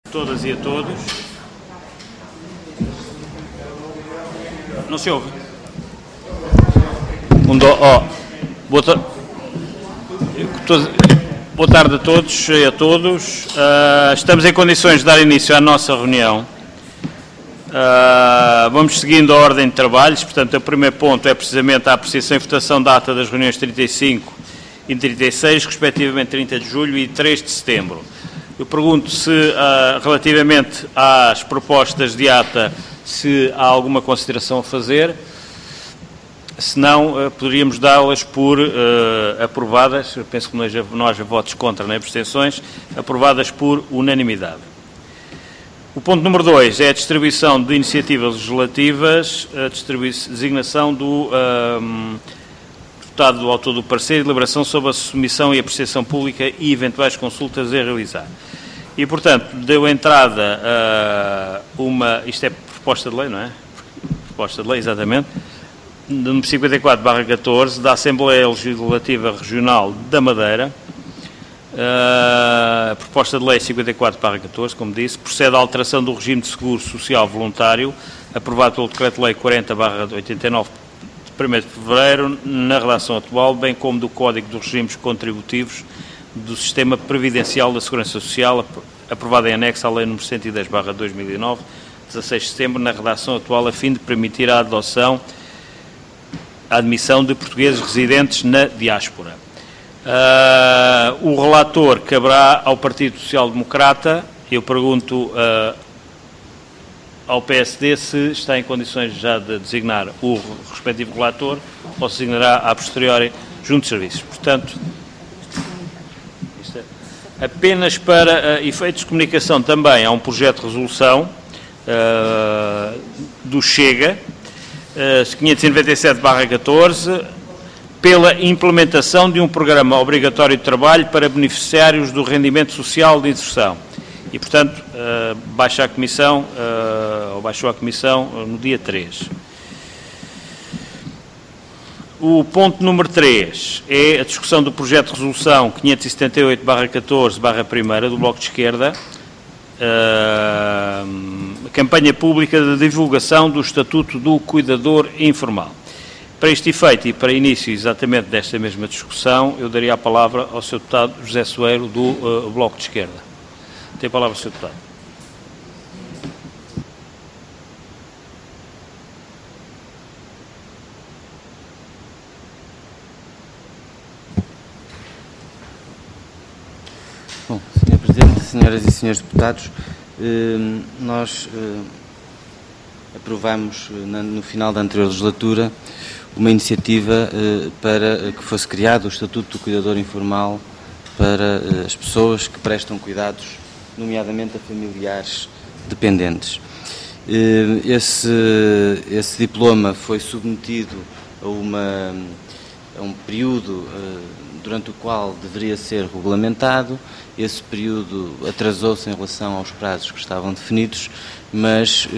Todas e a todos. Não se ouve? Boa tarde a todos e a todos. Estamos em condições de dar início à nossa reunião. Vamos seguindo a ordem de trabalhos. Portanto, o primeiro ponto é precisamente a apreciação e votação da ata das reuniões 35 e 36, respectivamente 30 de julho e 3 de setembro. Eu pergunto se, relativamente às propostas de ata, se há alguma consideração a fazer. Se não, poderíamos dá-las por aprovadas. Eu penso que não haja votos contra nem abstenções, aprovadas por unanimidade. O ponto número 2 é a distribuição de iniciativas legislativas, a designação do deputado do autor do parecer e deliberação sobre a submissão e apreciação pública e eventuais consultas a realizar. E, portanto, deu entrada a isto é proposta de lei, não é? Proposta de lei, exatamente, número 54/14, da Assembleia Legislativa Regional da Madeira. Proposta de lei 54/14, como disse, procede à alteração do regime de seguro social voluntário, aprovado pelo Decreto-Lei 40/89, de 1º de fevereiro, na redação atual, bem como do Código dos Regimes Contributivos do Sistema Previdencial da Segurança Social, aprovado em anexo à Lei nº 110/2009, 16 de setembro, na redação atual, a fim de permitir a admissão de portugueses residentes na diáspora. O relator caberá ao Partido Social Democrata. Eu pergunto ao PSD se está em condições já de designar o respectivo relator ou se designará a posteriori junto de serviços. Portanto, apenas para efeitos de comunicação também há um projeto de resolução do Chega, 597/14, pela implementação de um programa obrigatório de trabalho para beneficiários do rendimento social de inserção. E, portanto, baixou a Comissão no dia 3. O ponto número 3 é a discussão do projeto de resolução 578/14/1 do Bloco de Esquerda, campanha pública de divulgação do Estatuto do Cuidador Informal. Para este efeito e para início exatamente desta mesma discussão, eu daria a palavra ao Sr. Deputado José Soeiro, do Bloco de Esquerda. Tem a palavra o Sr. Deputado. Bom, Sr. Presidente, Senhoras e Senhores Deputados, nós aprovamos no final da anterior legislatura uma iniciativa para que fosse criado o Estatuto do Cuidador Informal para as pessoas que prestam cuidados, nomeadamente a familiares dependentes. Esse diploma foi submetido a um período durante o qual deveria ser regulamentado. Esse período atrasou-se em relação aos prazos que estavam definidos, mas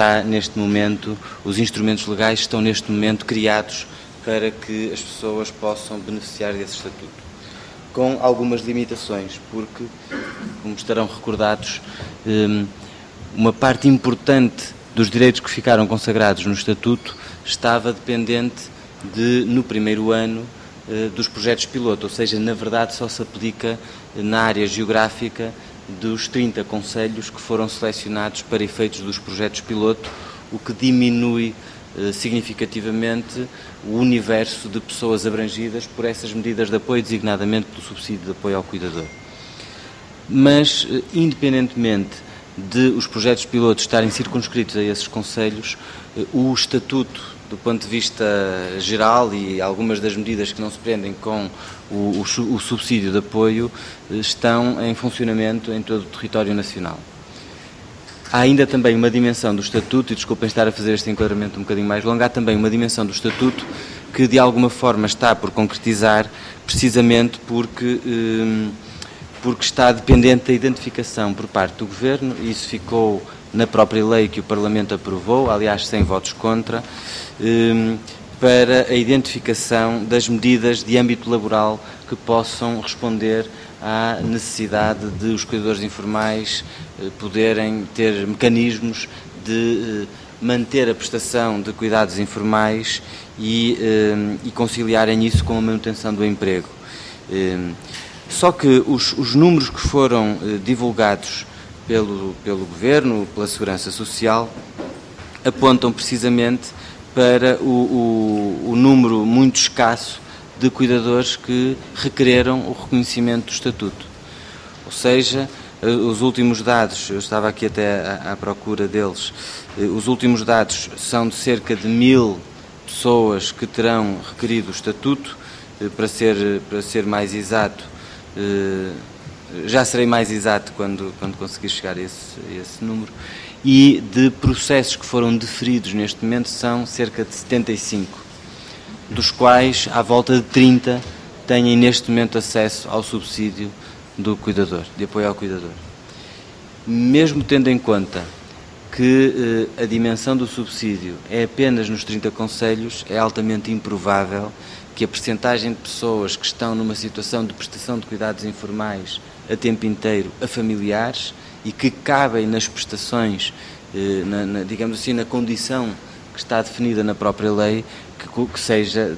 os instrumentos legais estão neste momento criados para que as pessoas possam beneficiar desse estatuto. Com algumas limitações, porque, como estarão recordados, uma parte importante dos direitos que ficaram consagrados no estatuto estava dependente no primeiro ano, dos projetos piloto, ou seja, na verdade só se aplica na área geográfica dos 30 concelhos que foram selecionados para efeitos dos projetos piloto, o que diminui significativamente o universo de pessoas abrangidas por essas medidas de apoio, designadamente pelo subsídio de apoio ao cuidador. Mas, independentemente de os projetos pilotos estarem circunscritos a esses concelhos, o estatuto, do ponto de vista geral, e algumas das medidas que não se prendem com o subsídio de apoio, estão em funcionamento em todo o território nacional. Há ainda também uma dimensão do Estatuto, e desculpem estar a fazer este enquadramento um bocadinho mais longo, há também uma dimensão do Estatuto que de alguma forma está por concretizar, precisamente porque está dependente da identificação por parte do Governo, e isso ficou na própria lei que o Parlamento aprovou, aliás sem votos contra, para a identificação das medidas de âmbito laboral que possam responder à necessidade de os cuidadores informais poderem ter mecanismos de manter a prestação de cuidados informais e conciliarem isso com a manutenção do emprego. Só que os números que foram divulgados pelo Governo, pela Segurança Social, apontam precisamente para o número muito escasso de cuidadores que requereram o reconhecimento do Estatuto. Ou seja, os últimos dados, eu estava aqui até à procura deles, os últimos dados são de cerca de 1000 pessoas que terão requerido o Estatuto. Para ser mais exato, já serei mais exato quando conseguir chegar a esse número, e de processos que foram deferidos neste momento são cerca de 75, dos quais à volta de 30 têm neste momento acesso ao subsídio do cuidador, de apoio ao cuidador. Mesmo tendo em conta que a dimensão do subsídio é apenas nos 30 concelhos, é altamente improvável que a percentagem de pessoas que estão numa situação de prestação de cuidados informais a tempo inteiro a familiares e que cabem nas prestações, digamos assim, na condição que está definida na própria lei, que seja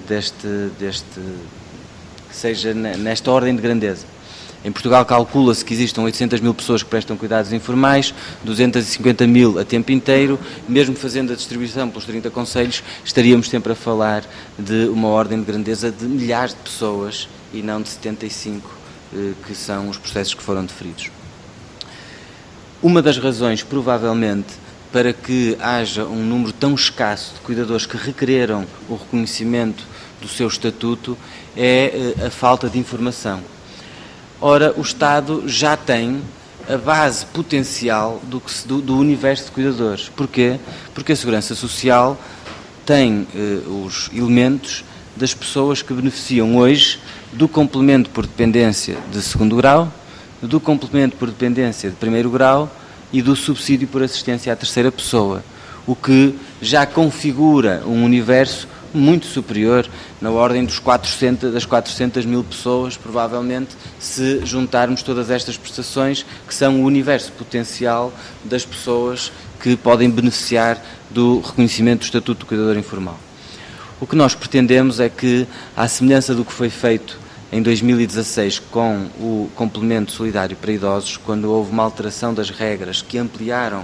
nesta ordem de grandeza. Em Portugal calcula-se que existam 800 mil pessoas que prestam cuidados informais, 250 mil a tempo inteiro. Mesmo fazendo a distribuição pelos 30 concelhos, estaríamos sempre a falar de uma ordem de grandeza de milhares de pessoas e não de 75, que são os processos que foram deferidos. Uma das razões, provavelmente, para que haja um número tão escasso de cuidadores que requereram o reconhecimento do seu estatuto é a falta de informação. Ora, o Estado já tem a base potencial do universo de cuidadores. Porquê? Porque a Segurança Social tem os elementos das pessoas que beneficiam hoje do complemento por dependência de segundo grau, do complemento por dependência de primeiro grau e do subsídio por assistência à terceira pessoa, o que já configura um universo muito superior, na ordem das 400 mil pessoas, provavelmente, se juntarmos todas estas prestações, que são o universo potencial das pessoas que podem beneficiar do reconhecimento do Estatuto do Cuidador Informal. O que nós pretendemos é que, à semelhança do que foi feito em 2016 com o complemento solidário para idosos, quando houve uma alteração das regras que ampliaram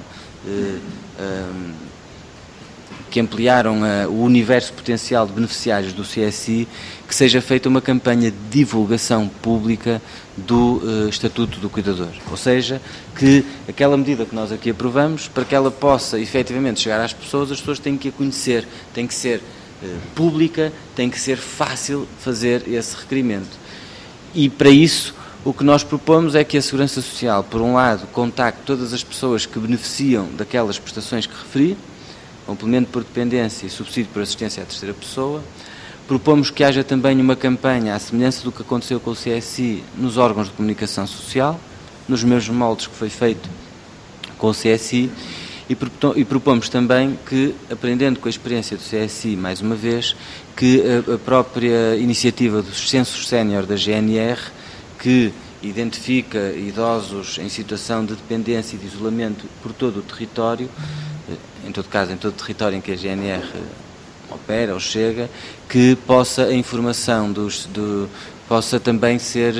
o universo potencial de beneficiários do CSI, que seja feita uma campanha de divulgação pública do Estatuto do Cuidador. Ou seja, que aquela medida que nós aqui aprovamos, para que ela possa efetivamente chegar às pessoas, as pessoas têm que a conhecer, tem que ser pública, tem que ser fácil fazer esse requerimento. E para isso, o que nós propomos é que a Segurança Social, por um lado, contacte todas as pessoas que beneficiam daquelas prestações que referi, complemento por dependência e subsídio por assistência à terceira pessoa. Propomos que haja também uma campanha à semelhança do que aconteceu com o CSI nos órgãos de comunicação social, nos mesmos moldes que foi feito com o CSI, e propomos também que, aprendendo com a experiência do CSI, mais uma vez, que a própria iniciativa dos censos sénior da GNR, que identifica idosos em situação de dependência e de isolamento por todo o território, em todo caso, em todo o território em que a GNR opera ou chega, que possa a informação possa também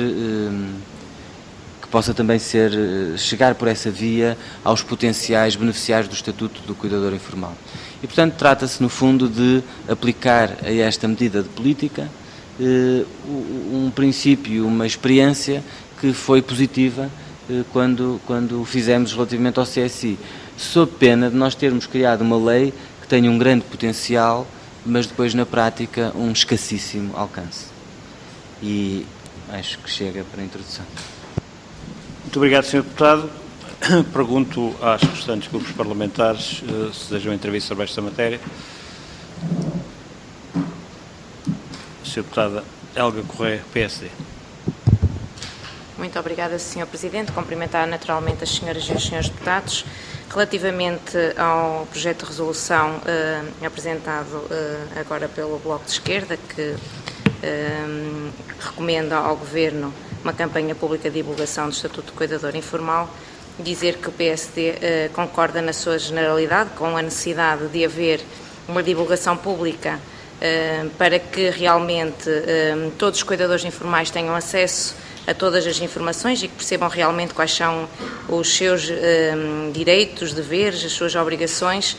chegar por essa via aos potenciais beneficiários do Estatuto do Cuidador Informal. E, portanto, trata-se, no fundo, de aplicar a esta medida de política um princípio, uma experiência que foi positiva quando o fizemos relativamente ao CSI, sob pena de nós termos criado uma lei que tenha um grande potencial, mas depois, na prática, um escassíssimo alcance. E acho que chega para a introdução. Muito obrigado, Sr. Deputado. Pergunto aos restantes grupos parlamentares se desejam intervir sobre esta matéria. Sra. Deputada Helga Correia, PSD. Muito obrigada, Sr. Presidente. Cumprimentar naturalmente as senhoras e os senhores deputados. Relativamente ao projeto de resolução apresentado agora pelo Bloco de Esquerda, que recomenda ao Governo uma campanha pública de divulgação do Estatuto de Cuidador Informal. Dizer que o PSD concorda na sua generalidade com a necessidade de haver uma divulgação pública para que realmente todos os cuidadores informais tenham acesso a todas as informações e que percebam realmente quais são os seus direitos, deveres, as suas obrigações,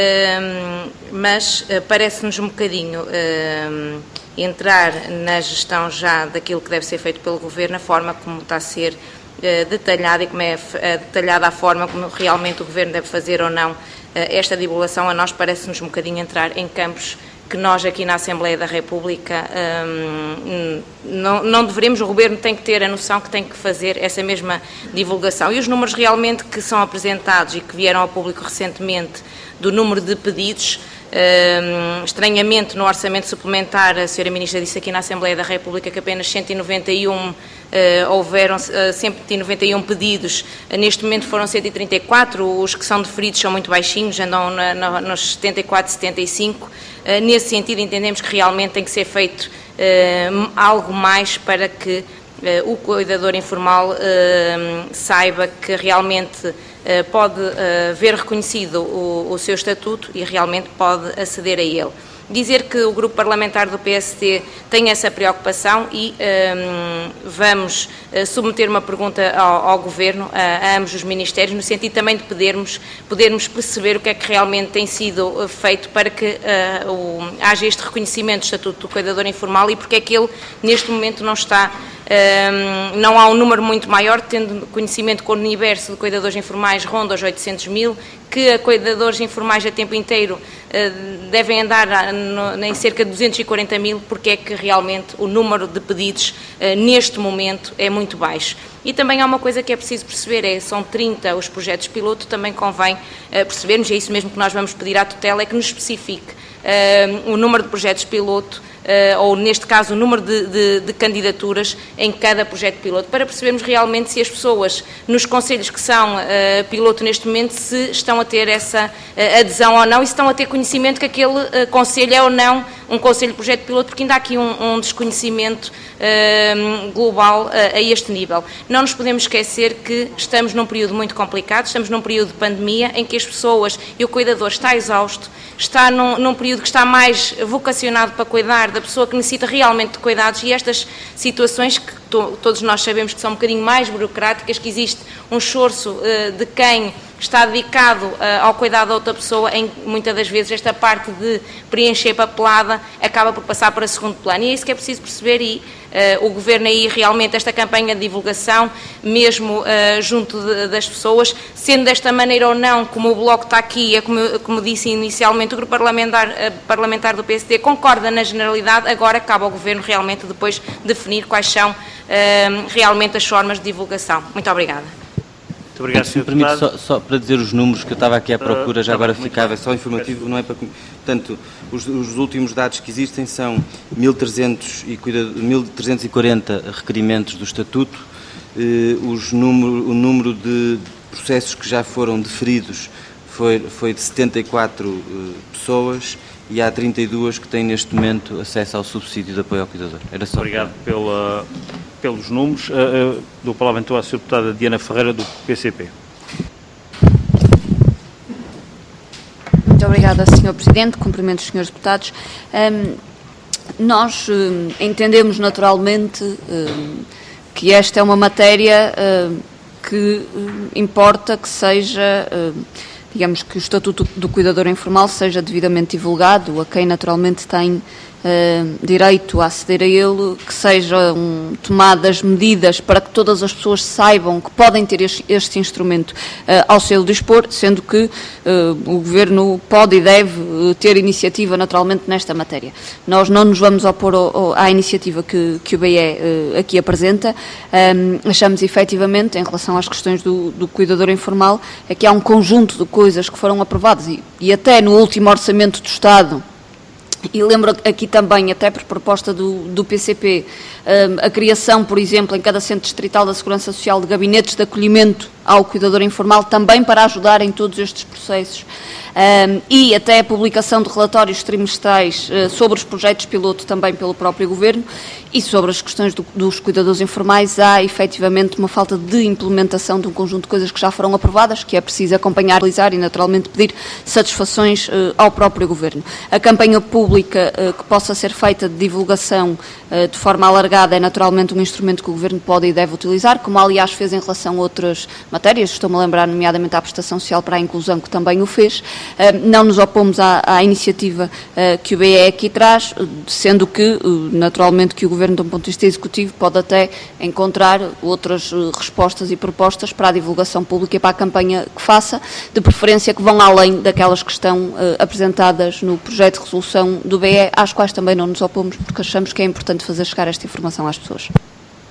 mas parece-nos um bocadinho entrar na gestão já daquilo que deve ser feito pelo Governo, a forma como está a ser detalhada e como é detalhada a forma como realmente o Governo deve fazer ou não esta divulgação. A nós parece-nos um bocadinho entrar em campos que nós aqui na Assembleia da República não deveremos. O Governo tem que ter a noção que tem que fazer essa mesma divulgação. E os números realmente que são apresentados e que vieram ao público recentemente do número de pedidos, estranhamente no orçamento suplementar, a Sra. Ministra disse aqui na Assembleia da República que apenas 191 houveram 191 pedidos, neste momento foram 134, os que são deferidos são muito baixinhos, andam nos 74, 75. Nesse sentido, entendemos que realmente tem que ser feito algo mais para que o cuidador informal saiba que realmente pode ver reconhecido o seu estatuto e realmente pode aceder a ele. Dizer que o grupo parlamentar do PSD tem essa preocupação e vamos submeter uma pergunta ao Governo, a ambos os ministérios, no sentido também de podermos perceber o que é que realmente tem sido feito para que haja este reconhecimento do Estatuto do Cuidador Informal e porque é que ele neste momento não está. Não há um número muito maior, tendo conhecimento que o universo de cuidadores informais ronda os 800 mil, que a cuidadores informais a tempo inteiro devem andar em cerca de 240 mil, porque é que realmente o número de pedidos neste momento é muito baixo. E também há uma coisa que é preciso perceber, são 30 os projetos piloto, também convém percebermos, e é isso mesmo que nós vamos pedir à tutela, é que nos especifique o número de projetos piloto, ou neste caso o número de candidaturas em cada projeto piloto, para percebermos realmente se as pessoas nos concelhos que são piloto neste momento se estão a ter essa adesão ou não e se estão a ter conhecimento que aquele concelho é ou não um concelho de projeto piloto, porque ainda há aqui um desconhecimento global a este nível. Não nos podemos esquecer que estamos num período muito complicado, estamos num período de pandemia em que as pessoas e o cuidador está exausto, está num período que está mais vocacionado para cuidar da pessoa que necessita realmente de cuidados e estas situações que todos nós sabemos que são um bocadinho mais burocráticas, que existe um esforço de quem está dedicado ao cuidado de outra pessoa, em muitas das vezes esta parte de preencher papelada acaba por passar para segundo plano. E é isso que é preciso perceber e o Governo aí realmente esta campanha de divulgação, mesmo junto das pessoas, sendo desta maneira ou não, como o Bloco está aqui, como disse inicialmente, o Grupo Parlamentar do PSD concorda na generalidade, agora cabe ao Governo realmente depois definir quais são realmente as formas de divulgação. Muito obrigada. Muito obrigado, Sr. Deputado. Só para dizer os números que eu estava aqui à procura, já agora ficava só informativo, não é para... Portanto, os últimos dados que existem são 1.340 requerimentos do Estatuto, o número de processos que já foram deferidos foi de 74 pessoas e há 32 que têm neste momento acesso ao subsídio de apoio ao cuidador. Era só. Obrigado pelos números. Dou a palavra então à Sra. Deputada Diana Ferreira, do PCP. Muito obrigada, Sr. Presidente. Cumprimento os Srs. Deputados. Nós entendemos naturalmente que esta é uma matéria que importa que seja, digamos, que o Estatuto do Cuidador Informal seja devidamente divulgado a quem naturalmente tem direito a aceder a ele, que sejam tomadas medidas para que todas as pessoas saibam que podem ter este instrumento ao seu dispor, sendo que o Governo pode e deve ter iniciativa naturalmente nesta matéria. Nós não nos vamos opor à iniciativa que o BE aqui apresenta. Achamos efetivamente, em relação às questões do cuidador informal, é que há um conjunto de coisas que foram aprovadas e até no último Orçamento do Estado. E lembro aqui também, até por proposta do PCP, a criação, por exemplo, em cada centro distrital da Segurança Social de gabinetes de acolhimento ao cuidador informal, também para ajudar em todos estes processos, e até a publicação de relatórios trimestrais sobre os projetos piloto também pelo próprio Governo, E sobre as questões dos cuidadores informais, há efetivamente uma falta de implementação de um conjunto de coisas que já foram aprovadas, que é preciso acompanhar, analisar e naturalmente pedir satisfações ao próprio Governo. A campanha pública que possa ser feita de divulgação de forma alargada é naturalmente um instrumento que o Governo pode e deve utilizar, como aliás fez em relação a outras matérias, estou-me a lembrar nomeadamente à prestação social para a inclusão, que também o fez. Não nos opomos à iniciativa que o BE aqui traz, sendo que naturalmente que o Governo, de um ponto de vista executivo, pode até encontrar outras respostas e propostas para a divulgação pública e para a campanha que faça, de preferência que vão além daquelas que estão apresentadas no projeto de resolução do BE, às quais também não nos opomos, porque achamos que é importante fazer chegar esta informação às pessoas. Muito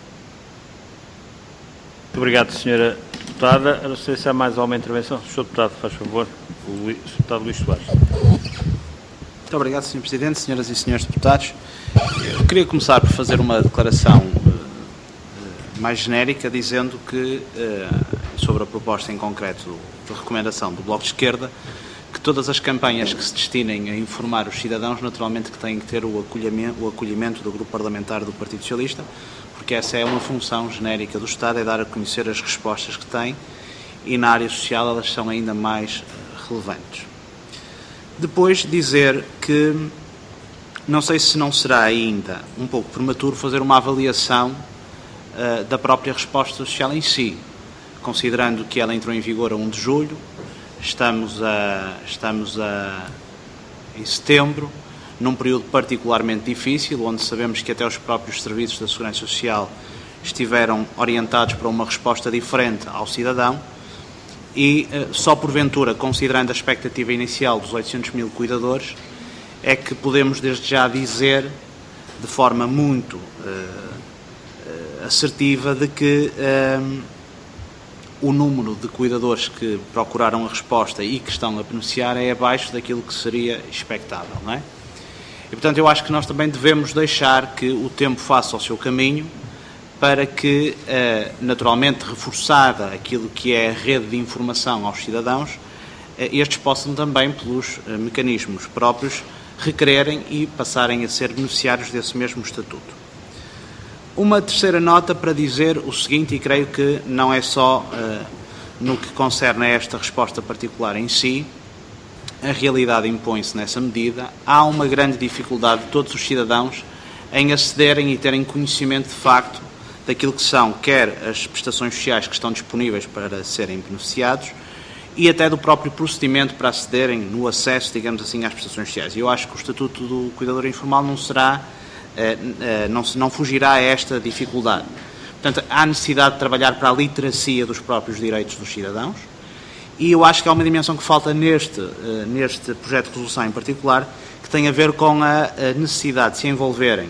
obrigado, Sra. Deputada. Não sei se há mais alguma intervenção. Sr. Deputado, faz favor. O Sr. Deputado Luís Soares. Muito obrigado, Sr. Presidente, senhoras e senhores deputados. Eu queria começar por fazer uma declaração mais genérica, dizendo que, sobre a proposta em concreto de recomendação do Bloco de Esquerda, que todas as campanhas que se destinem a informar os cidadãos, naturalmente que têm que ter o acolhimento do Grupo Parlamentar do Partido Socialista, porque essa é uma função genérica do Estado, é dar a conhecer as respostas que tem, e na área social elas são ainda mais relevantes. Depois dizer que não sei se não será ainda um pouco prematuro fazer uma avaliação da própria resposta social em si, considerando que ela entrou em vigor a 1 de julho, estamos em setembro, num período particularmente difícil, onde sabemos que até os próprios serviços da Segurança Social estiveram orientados para uma resposta diferente ao cidadão, e só porventura, considerando a expectativa inicial dos 800 mil cuidadores, é que podemos desde já dizer, de forma muito assertiva, de que o número de cuidadores que procuraram a resposta e que estão a beneficiar é abaixo daquilo que seria expectável, não é? E, portanto, eu acho que nós também devemos deixar que o tempo faça o seu caminho, para que, naturalmente, reforçada aquilo que é a rede de informação aos cidadãos, estes possam também, pelos mecanismos próprios, requererem e passarem a ser beneficiários desse mesmo estatuto. Uma terceira nota para dizer o seguinte, e creio que não é só no que concerne a esta resposta particular em si, a realidade impõe-se nessa medida, há uma grande dificuldade de todos os cidadãos em acederem e terem conhecimento de facto daquilo que são quer as prestações sociais que estão disponíveis para serem beneficiados e até do próprio procedimento para acederem no acesso, digamos assim, às prestações sociais. E eu acho que o Estatuto do Cuidador Informal não fugirá a esta dificuldade. Portanto, há necessidade de trabalhar para a literacia dos próprios direitos dos cidadãos e eu acho que há uma dimensão que falta neste projeto de resolução em particular, que tem a ver com a necessidade de se envolverem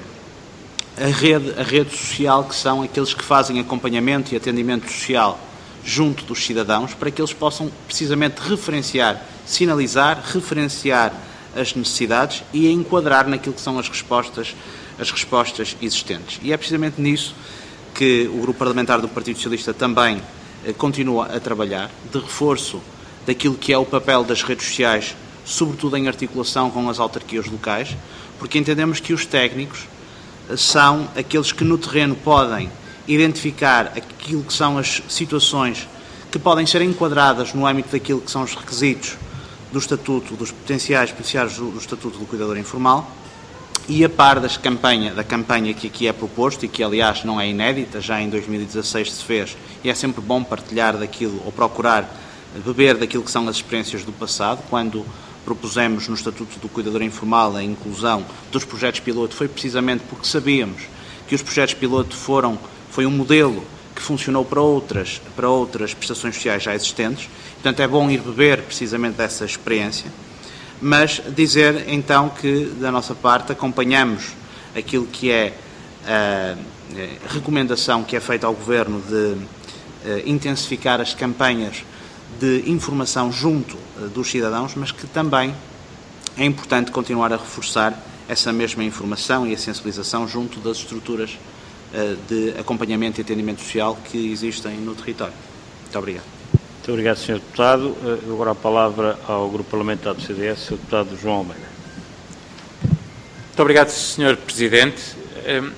a rede social, que são aqueles que fazem acompanhamento e atendimento social junto dos cidadãos, para que eles possam precisamente referenciar, sinalizar, referenciar as necessidades e enquadrar naquilo que são as respostas existentes. E é precisamente nisso que o Grupo Parlamentar do Partido Socialista também continua a trabalhar, de reforço daquilo que é o papel das redes sociais, sobretudo em articulação com as autarquias locais, porque entendemos que os técnicos são aqueles que no terreno podem identificar aquilo que são as situações que podem ser enquadradas no âmbito daquilo que são os requisitos do Estatuto, dos potenciais beneficiários do Estatuto do Cuidador Informal, e a par da campanha que aqui é proposto, e que aliás não é inédita, já em 2016 se fez, e é sempre bom partilhar daquilo, ou procurar beber daquilo que são as experiências do passado. Quando propusemos no Estatuto do Cuidador Informal a inclusão dos projetos piloto, foi precisamente porque sabíamos que os projetos piloto foi um modelo que funcionou para outras prestações sociais já existentes. Portanto, é bom ir beber precisamente dessa experiência, mas dizer então que, da nossa parte, acompanhamos aquilo que é a recomendação que é feita ao Governo de intensificar as campanhas de informação junto dos cidadãos, mas que também é importante continuar a reforçar essa mesma informação e a sensibilização junto das estruturas de acompanhamento e atendimento social que existem no território. Muito obrigado. Muito obrigado, Sr. Deputado. Agora a palavra ao Grupo Parlamentar do CDS, Sr. Deputado João Almeida. Muito obrigado, Sr. Presidente.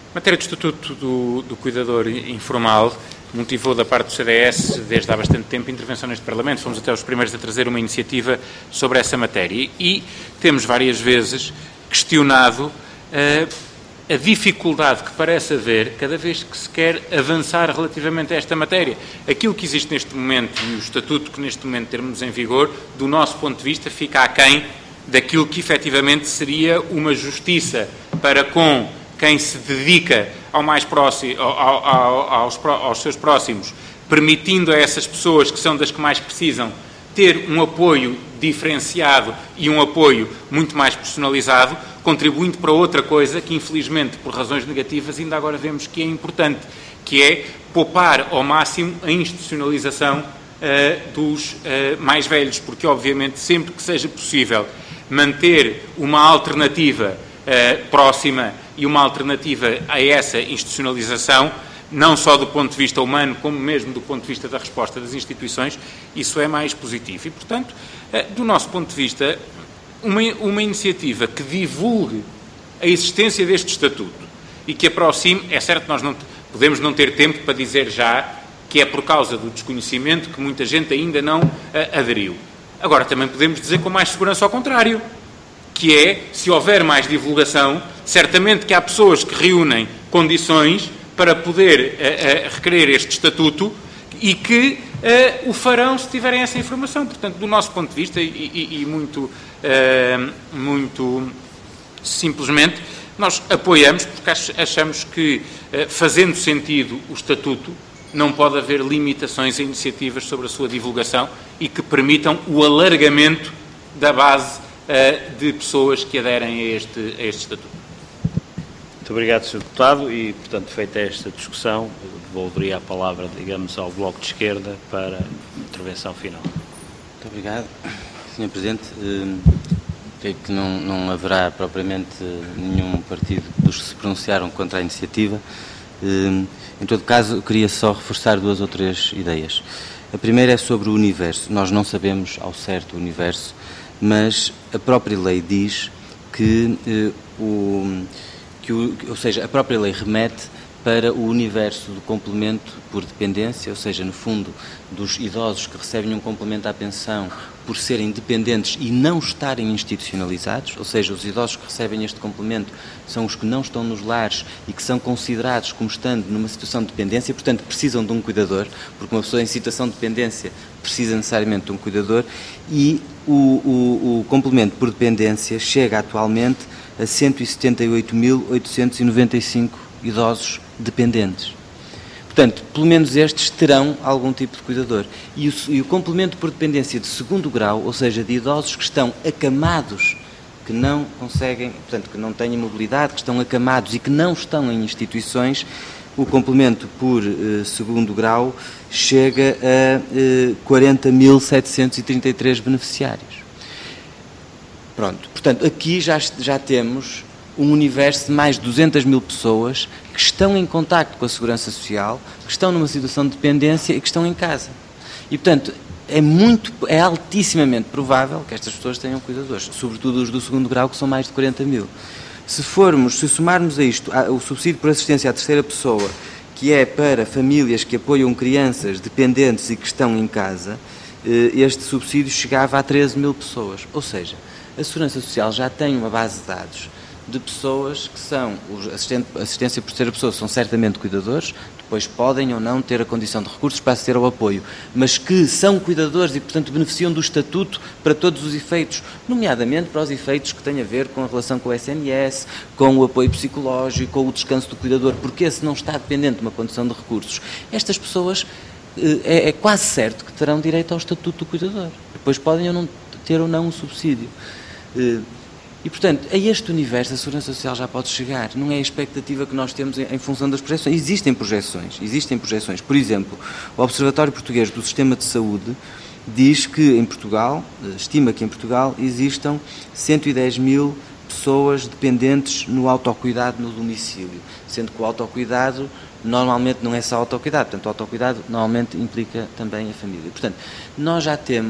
A matéria do Estatuto do Cuidador Informal motivou da parte do CDS, desde há bastante tempo, intervenção neste Parlamento. Fomos até os primeiros a trazer uma iniciativa sobre essa matéria e temos várias vezes questionado a dificuldade que parece haver cada vez que se quer avançar relativamente a esta matéria. Aquilo que existe neste momento e o Estatuto que neste momento temos em vigor, do nosso ponto de vista, fica aquém daquilo que efetivamente seria uma justiça para com quem se dedica ao mais próximo, aos seus próximos, permitindo a essas pessoas que são das que mais precisam ter um apoio diferenciado e um apoio muito mais personalizado, contribuindo para outra coisa que, infelizmente, por razões negativas, ainda agora vemos que é importante, que é poupar ao máximo a institucionalização dos mais velhos, porque, obviamente, sempre que seja possível manter uma alternativa próxima e uma alternativa a essa institucionalização, não só do ponto de vista humano, como mesmo do ponto de vista da resposta das instituições, isso é mais positivo. E, portanto, do nosso ponto de vista, uma iniciativa que divulgue a existência deste Estatuto e que aproxime, é certo que nós não podemos não ter tempo para dizer já que é por causa do desconhecimento que muita gente ainda não aderiu. Agora, também podemos dizer com mais segurança ao contrário, que é, se houver mais divulgação, certamente que há pessoas que reúnem condições para poder requerer este Estatuto e que o farão se tiverem essa informação. Portanto, do nosso ponto de vista, e muito simplesmente, nós apoiamos, porque achamos que, fazendo sentido o Estatuto, não pode haver limitações a iniciativas sobre a sua divulgação e que permitam o alargamento da base de pessoas que aderem a este Estatuto. Muito obrigado, Sr. Deputado, e, portanto, feita esta discussão, devolveria a palavra, digamos, ao Bloco de Esquerda para a intervenção final. Muito obrigado, Sr. Presidente. Creio que não haverá propriamente nenhum partido dos que se pronunciaram contra a iniciativa. Em todo caso, eu queria só reforçar 2 ou 3 ideias. A primeira é sobre o universo. Nós não sabemos ao certo o universo, mas a própria lei diz que, ou seja, a própria lei remete para o universo do complemento por dependência, ou seja, no fundo, dos idosos que recebem um complemento à pensão por serem dependentes e não estarem institucionalizados, ou seja, os idosos que recebem este complemento são os que não estão nos lares e que são considerados como estando numa situação de dependência, portanto precisam de um cuidador, porque uma pessoa em situação de dependência precisa necessariamente de um cuidador, e o complemento por dependência chega atualmente a 178.895 idosos dependentes. Portanto, pelo menos estes terão algum tipo de cuidador. E o complemento por dependência de 2º grau, ou seja, de idosos que estão acamados, que não conseguem, portanto, que não têm mobilidade, que estão acamados e que não estão em instituições, o complemento por 2º grau chega a 40.733 beneficiários. Pronto, portanto, aqui já temos um universo de mais de 200.000 pessoas que estão em contacto com a Segurança Social, que estão numa situação de dependência e que estão em casa. E, portanto, é altissimamente provável que estas pessoas tenham cuidadores, sobretudo os do 2º grau, que são mais de 40.000. Se somarmos a isto o subsídio por assistência à terceira pessoa, que é para famílias que apoiam crianças dependentes e que estão em casa, este subsídio chegava a 13.000 pessoas. Ou seja, a Segurança Social já tem uma base de dados de pessoas que são, assistência por terceira pessoa, são certamente cuidadores, depois podem ou não ter a condição de recursos para aceder ao apoio, mas que são cuidadores e, portanto, beneficiam do Estatuto para todos os efeitos, nomeadamente para os efeitos que têm a ver com a relação com o SNS, com o apoio psicológico, com o descanso do cuidador, porque esse não está dependente de uma condição de recursos. Estas pessoas é quase certo que terão direito ao Estatuto do cuidador. Depois podem ou não ter ou não um subsídio. E, portanto, a este universo a Segurança Social já pode chegar. Não é a expectativa que nós temos em função das projeções. Existem projeções. Por exemplo, o Observatório Português do Sistema de Saúde diz que em Portugal, estima que em Portugal existam 110.000 pessoas dependentes no autocuidado no domicílio, sendo que o autocuidado normalmente não é só autocuidado, portanto o autocuidado normalmente implica também a família. Portanto, nós já temos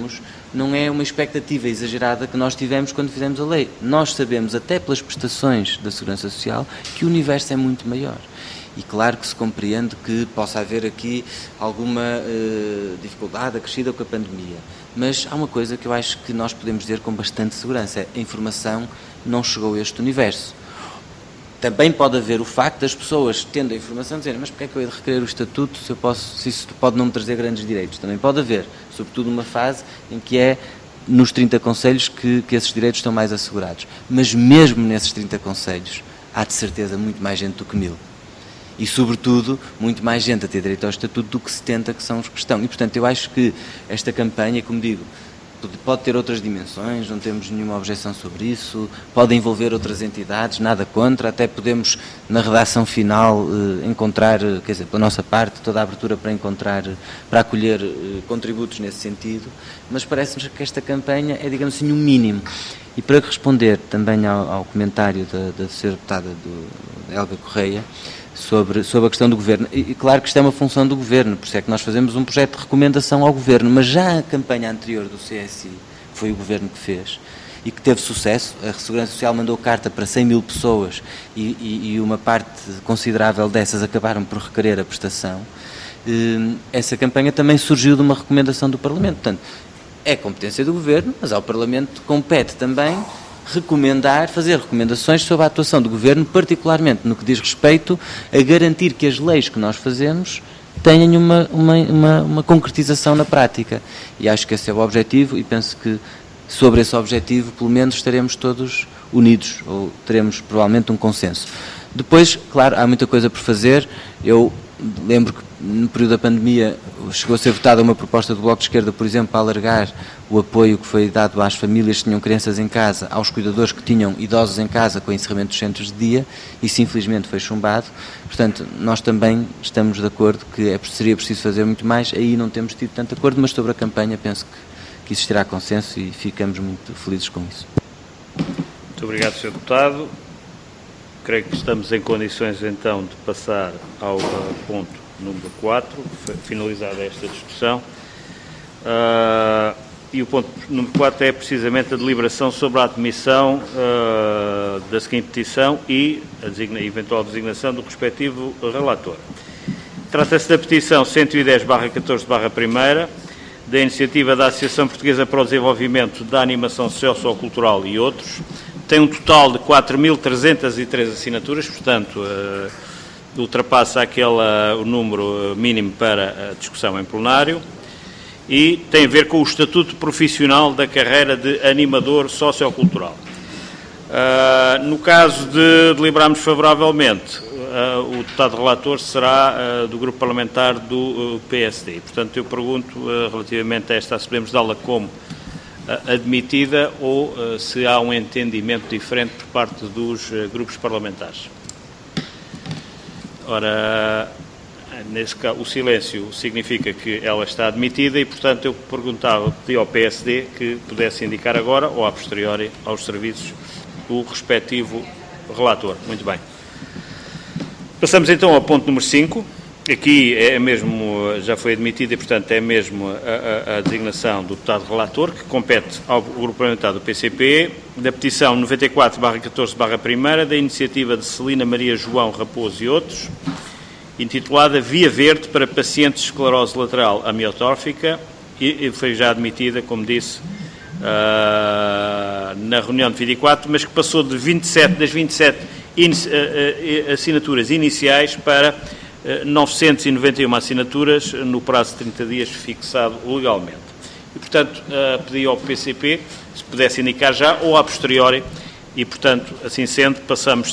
não é uma expectativa exagerada que nós tivemos quando fizemos a lei. Nós sabemos, até pelas prestações da Segurança Social, que o universo é muito maior. E claro que se compreende que possa haver aqui alguma dificuldade acrescida com a pandemia. Mas há uma coisa que eu acho que nós podemos dizer com bastante segurança: a informação não chegou a este universo. Também pode haver o facto das pessoas, tendo a informação, dizerem: mas porquê é que eu hei de requerer o estatuto se isso pode não me trazer grandes direitos? Também pode haver, sobretudo numa fase em que é nos 30 concelhos que esses direitos estão mais assegurados. Mas mesmo nesses 30 concelhos, há de certeza muito mais gente do que 1000. E, sobretudo, muito mais gente a ter direito ao estatuto do que 70 que são os que estão. E, portanto, eu acho que esta campanha, como digo, pode ter outras dimensões, não temos nenhuma objeção sobre isso, pode envolver outras entidades, nada contra, até podemos, na redação final, encontrar, quer dizer, pela nossa parte, toda a abertura para acolher contributos nesse sentido, mas parece-nos que esta campanha é, digamos assim, um mínimo. E para responder também ao comentário da senhora deputada Helga Correia, sobre a questão do Governo. E claro que isto é uma função do Governo, por isso é que nós fazemos um projeto de recomendação ao Governo, mas já a campanha anterior do CSI foi o Governo que fez e que teve sucesso. A Segurança Social mandou carta para 100.000 pessoas e uma parte considerável dessas acabaram por requerer a prestação. Essa campanha também surgiu de uma recomendação do Parlamento. Portanto, é competência do Governo, mas ao Parlamento compete também fazer recomendações sobre a atuação do Governo, particularmente no que diz respeito a garantir que as leis que nós fazemos tenham uma concretização na prática. E acho que esse é o objetivo e penso que sobre esse objetivo, pelo menos, estaremos todos unidos ou teremos provavelmente um consenso. Depois, claro, há muita coisa por fazer. Eu lembro que no período da pandemia chegou a ser votada uma proposta do Bloco de Esquerda, por exemplo, para alargar o apoio que foi dado às famílias que tinham crianças em casa, aos cuidadores que tinham idosos em casa com o encerramento dos centros de dia. Isso infelizmente foi chumbado. Portanto, nós também estamos de acordo que seria preciso fazer muito mais. Aí não temos tido tanto acordo, mas sobre a campanha penso que existirá consenso e ficamos muito felizes com isso. Muito obrigado, Sr. Deputado. Creio que estamos em condições, então, de passar ao ponto número 4, finalizada esta discussão. E o ponto número 4 é precisamente a deliberação sobre a admissão da seguinte petição e a eventual designação do respectivo relator. Trata-se da petição 110/14/1, da iniciativa da Associação Portuguesa para o Desenvolvimento da Animação Sociocultural e outros. Tem um total de 4.303 assinaturas, portanto, ultrapassa o número mínimo para a discussão em plenário, e tem a ver com o estatuto profissional da carreira de animador sociocultural. No caso de deliberarmos favoravelmente, o deputado relator será do grupo parlamentar do PSD. Portanto, eu pergunto relativamente a esta, se podemos dá-la como admitida ou se há um entendimento diferente por parte dos grupos parlamentares. Ora, nesse caso, o silêncio significa que ela está admitida e, portanto, eu pedi ao PSD que pudesse indicar agora ou a posteriori aos serviços o respectivo relator. Muito bem. Passamos então ao ponto número 5. Aqui é mesmo, já foi admitida e, portanto, é mesmo a designação do deputado relator, que compete ao grupo parlamentar do PCP, da petição 94/14/1, da iniciativa de Celina Maria João Raposo e outros, intitulada Via Verde para pacientes de esclerose lateral amiotrófica, e foi já admitida, como disse, na reunião de 24, mas que passou das 27 assinaturas iniciais para 991 assinaturas no prazo de 30 dias fixado legalmente. E, portanto, pedi ao PCP se pudesse indicar já ou a posteriori e, portanto, assim sendo, passamos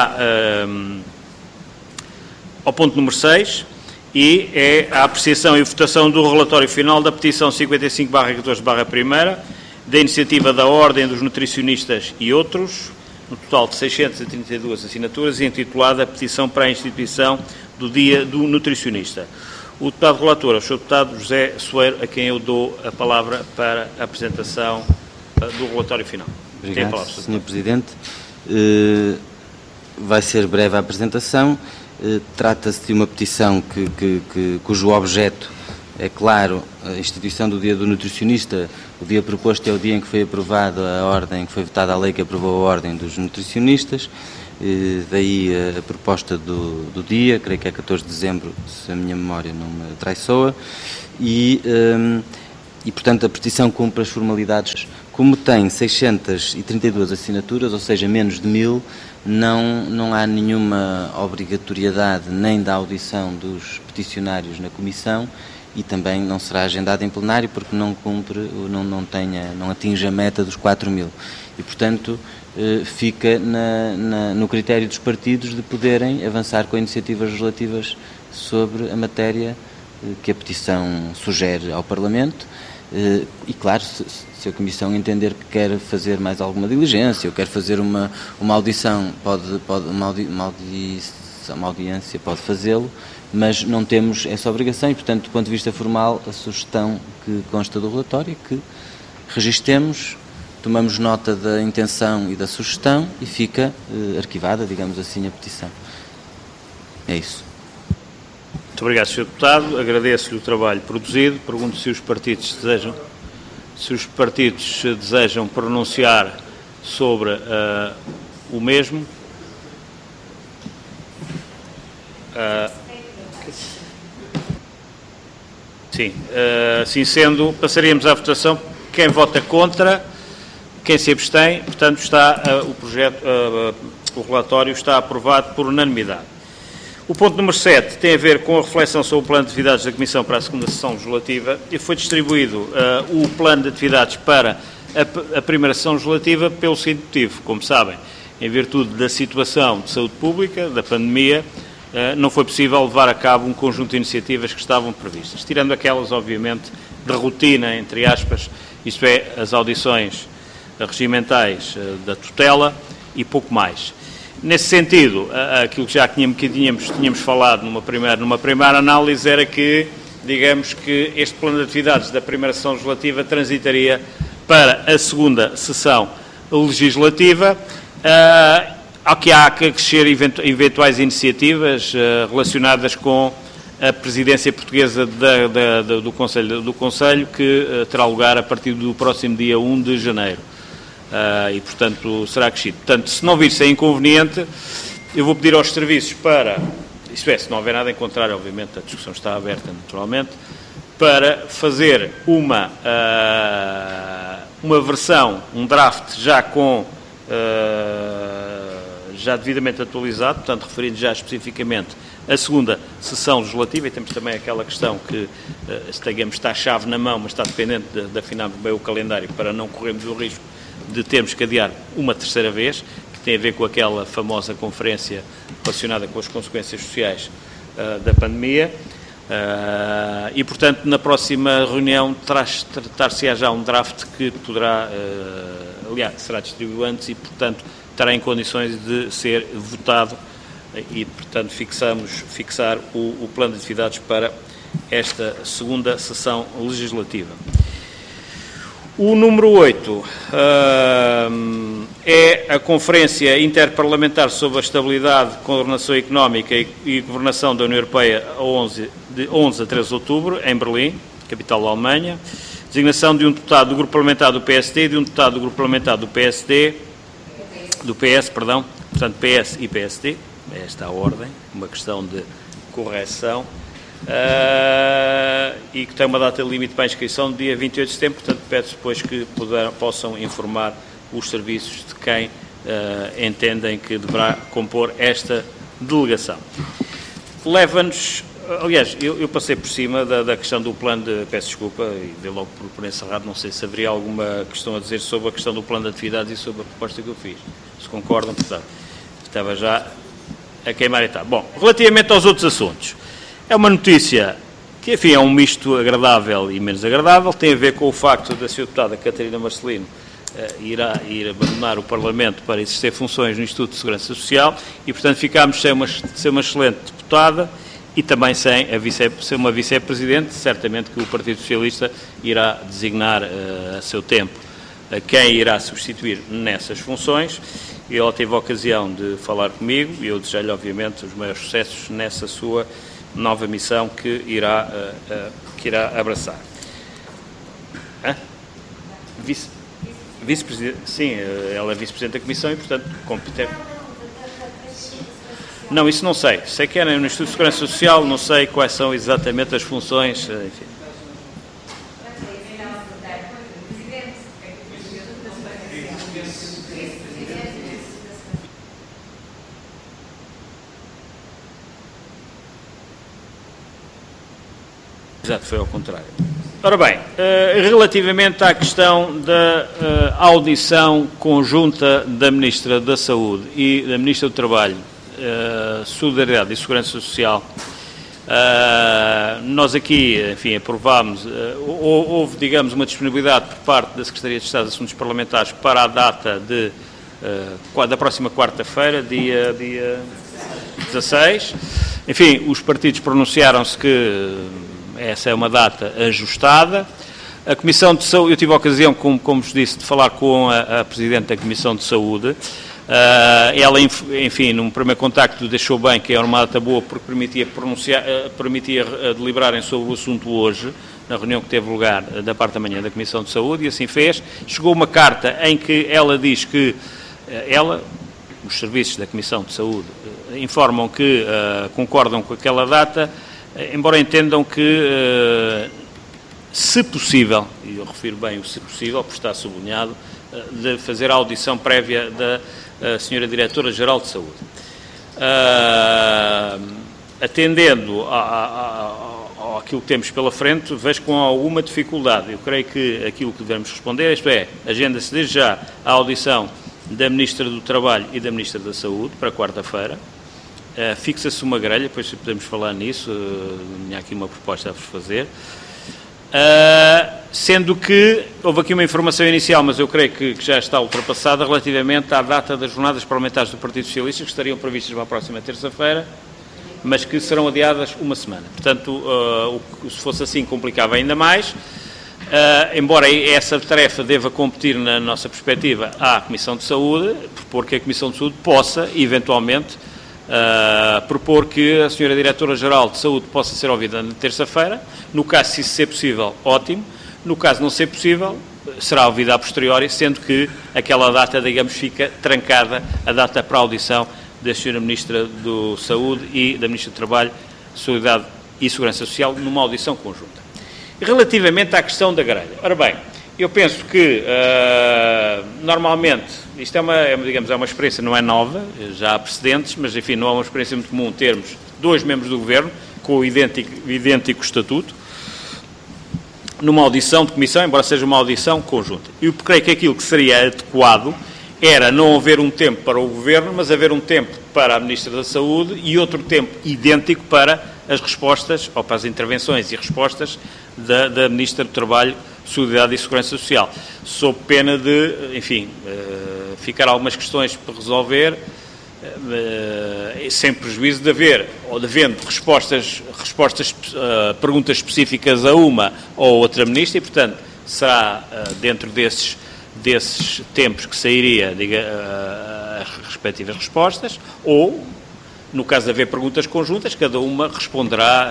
ao ponto número 6 e é a apreciação e votação do relatório final da petição 55/14/1, da iniciativa da Ordem dos Nutricionistas e outros, no total de 632 assinaturas, e intitulada Petição para a instituição do Dia do Nutricionista. O deputado relator é o Sr. Deputado José Soeiro, a quem eu dou a palavra para a apresentação do relatório final. Obrigado, Sr. Presidente. Vai ser breve a apresentação. Trata-se de uma petição cujo objeto é claro, a instituição do Dia do Nutricionista, o dia proposto é o dia em que foi aprovada a ordem, que foi votada a lei que aprovou a ordem dos nutricionistas, daí a proposta do dia, creio que é 14 de dezembro, se a minha memória não me traiçoa, e portanto a petição cumpre as formalidades. Como tem 632 assinaturas, ou seja, menos de 1000, não há nenhuma obrigatoriedade nem da audição dos peticionários na Comissão e também não será agendado em plenário porque não cumpre, não atinge a meta dos 4000. E, portanto, fica no critério dos partidos de poderem avançar com iniciativas legislativas sobre a matéria que a petição sugere ao Parlamento. E, claro, se a Comissão entender que quer fazer mais alguma diligência ou quer fazer uma audição, uma audiência pode fazê-lo, mas não temos essa obrigação e, portanto, do ponto de vista formal, a sugestão que consta do relatório é que registremos, tomamos nota da intenção e da sugestão e fica arquivada, digamos assim, a petição. É isso. Muito obrigado, Sr. Deputado. Agradeço-lhe o trabalho produzido. Pergunto se os partidos desejam pronunciar sobre o mesmo. Sim. Assim sendo, passaríamos à votação. Quem vota contra, quem se abstém, portanto, o relatório está aprovado por unanimidade. O ponto número 7 tem a ver com a reflexão sobre o plano de atividades da Comissão para a segunda sessão legislativa e foi distribuído o plano de atividades para a primeira sessão legislativa pelo seguinte motivo. Como sabem, em virtude da situação de saúde pública, da pandemia, não foi possível levar a cabo um conjunto de iniciativas que estavam previstas, tirando aquelas, obviamente, de rotina, entre aspas, isto é, as audições regimentais da tutela e pouco mais. Nesse sentido, aquilo que já tínhamos falado numa primeira análise era que, digamos que este plano de atividades da primeira sessão legislativa transitaria para a segunda sessão legislativa, ao que há que acrescer eventuais iniciativas relacionadas com a presidência portuguesa do Conselho, que terá lugar a partir do próximo dia 1 de janeiro. E, portanto, será acrescido. Portanto, se não vir ser inconveniente, eu vou pedir aos serviços para, isto é, se não houver nada em contrário, obviamente, a discussão está aberta naturalmente, para fazer uma versão, um draft já devidamente atualizado, portanto, referindo já especificamente a segunda sessão legislativa, e temos também aquela questão que, está a chave na mão, mas está dependente de afinarmos bem o calendário para não corrermos o risco de termos que adiar uma terceira vez, que tem a ver com aquela famosa conferência relacionada com as consequências sociais da pandemia. E, portanto, na próxima reunião tratar-se-á já um draft que poderá, aliás, será distribuído antes e, portanto, estará em condições de ser votado e, portanto, fixar o plano de atividades para esta segunda sessão legislativa. O número 8 é a Conferência Interparlamentar sobre a Estabilidade, Coordenação Económica e Governação da União Europeia de 11 a 13 de outubro, em Berlim, capital da Alemanha. Designação de um deputado do Grupo Parlamentar do PSD e de um deputado do Grupo Parlamentar do PS, portanto PS e PSD, é esta a ordem, uma questão de correção. E que tem uma data limite para a inscrição de dia 28 de setembro, portanto peço depois que possam informar os serviços de quem entendem que deverá compor esta delegação. Leva-nos, aliás, eu passei por cima da questão do plano peço desculpa e dei logo por encerrado, não sei se haveria alguma questão a dizer sobre a questão do plano de atividades e sobre a proposta que eu fiz, se concordam, portanto, estava já a queimar e tal. Bom, relativamente aos outros assuntos, é uma notícia que, enfim, é um misto agradável e menos agradável, tem a ver com o facto da Sra. Deputada Catarina Marcelino ir abandonar o Parlamento para exercer funções no Instituto de Segurança Social e, portanto, ficámos sem uma excelente deputada e também sem uma vice-presidente, certamente que o Partido Socialista irá designar a seu tempo quem irá substituir nessas funções. Ela teve a ocasião de falar comigo e eu desejo-lhe, obviamente, os maiores sucessos nessa sua nova missão que que irá abraçar. Vice-presidente, sim, ela é vice-presidente da Comissão e, portanto, competente. Não, isso não sei. Sei que é no Instituto de Segurança Social, não sei quais são exatamente as funções, enfim. Exato, foi ao contrário. Ora bem, relativamente à questão da audição conjunta da Ministra da Saúde e da Ministra do Trabalho, Solidariedade e Segurança Social, nós aqui, enfim, aprovámos, houve, digamos, uma disponibilidade por parte da Secretaria de Estado de Assuntos Parlamentares para a data da próxima quarta-feira, dia 16. Enfim, os partidos pronunciaram-se que essa é uma data ajustada. A Comissão de Saúde, eu tive a ocasião, como vos disse, de falar com a Presidente da Comissão de Saúde. Ela, enfim, num primeiro contacto deixou bem que era uma data boa porque permitia deliberarem sobre o assunto hoje, na reunião que teve lugar da parte da manhã da Comissão de Saúde, e assim fez. Chegou uma carta em que ela diz que os serviços da Comissão de Saúde informam que concordam com aquela data, embora entendam que, se possível, e eu refiro bem o se possível, porque está sublinhado, de fazer a audição prévia da Sra. Diretora-Geral de Saúde. Atendendo àquilo que temos pela frente, vejo com alguma dificuldade. Eu creio que aquilo que devemos responder, isto é, agenda-se desde já a audição da Ministra do Trabalho e da Ministra da Saúde para quarta-feira. Fixa-se uma grelha, depois podemos falar nisso, tinha aqui uma proposta a vos fazer. Sendo que houve aqui uma informação inicial, mas eu creio que já está ultrapassada, relativamente à data das jornadas parlamentares do Partido Socialista, que estariam previstas para a próxima terça-feira, mas que serão adiadas uma semana. Portanto, se fosse assim, complicava ainda mais. Embora essa tarefa deva competir, na nossa perspectiva, à Comissão de Saúde, propor que a Comissão de Saúde possa, eventualmente, propor que a Sra. Diretora-Geral de Saúde possa ser ouvida na terça-feira. No caso, se isso ser possível, ótimo. No caso não ser possível, será ouvida a posteriori, sendo que aquela data, digamos, fica trancada, a data para a audição da Sra. Ministra da Saúde e da Ministra do Trabalho, Solidariedade e Segurança Social, numa audição conjunta. Relativamente à questão da grelha. Ora bem, eu penso que, normalmente, isto é uma experiência, não é nova, já há precedentes, mas, enfim, não é uma experiência muito comum termos dois membros do Governo com o idêntico estatuto numa audição de comissão, embora seja uma audição conjunta. Eu creio que aquilo que seria adequado era não haver um tempo para o Governo, mas haver um tempo para a Ministra da Saúde e outro tempo idêntico para as respostas, ou para as intervenções e respostas da Ministra do Trabalho, Solidariedade e Segurança Social, sob pena de, enfim, ficar algumas questões para resolver, sem prejuízo de havendo perguntas específicas a uma ou outra Ministra, e, portanto, será dentro desses tempos que sairia as respectivas respostas, no caso de haver perguntas conjuntas, cada uma responderá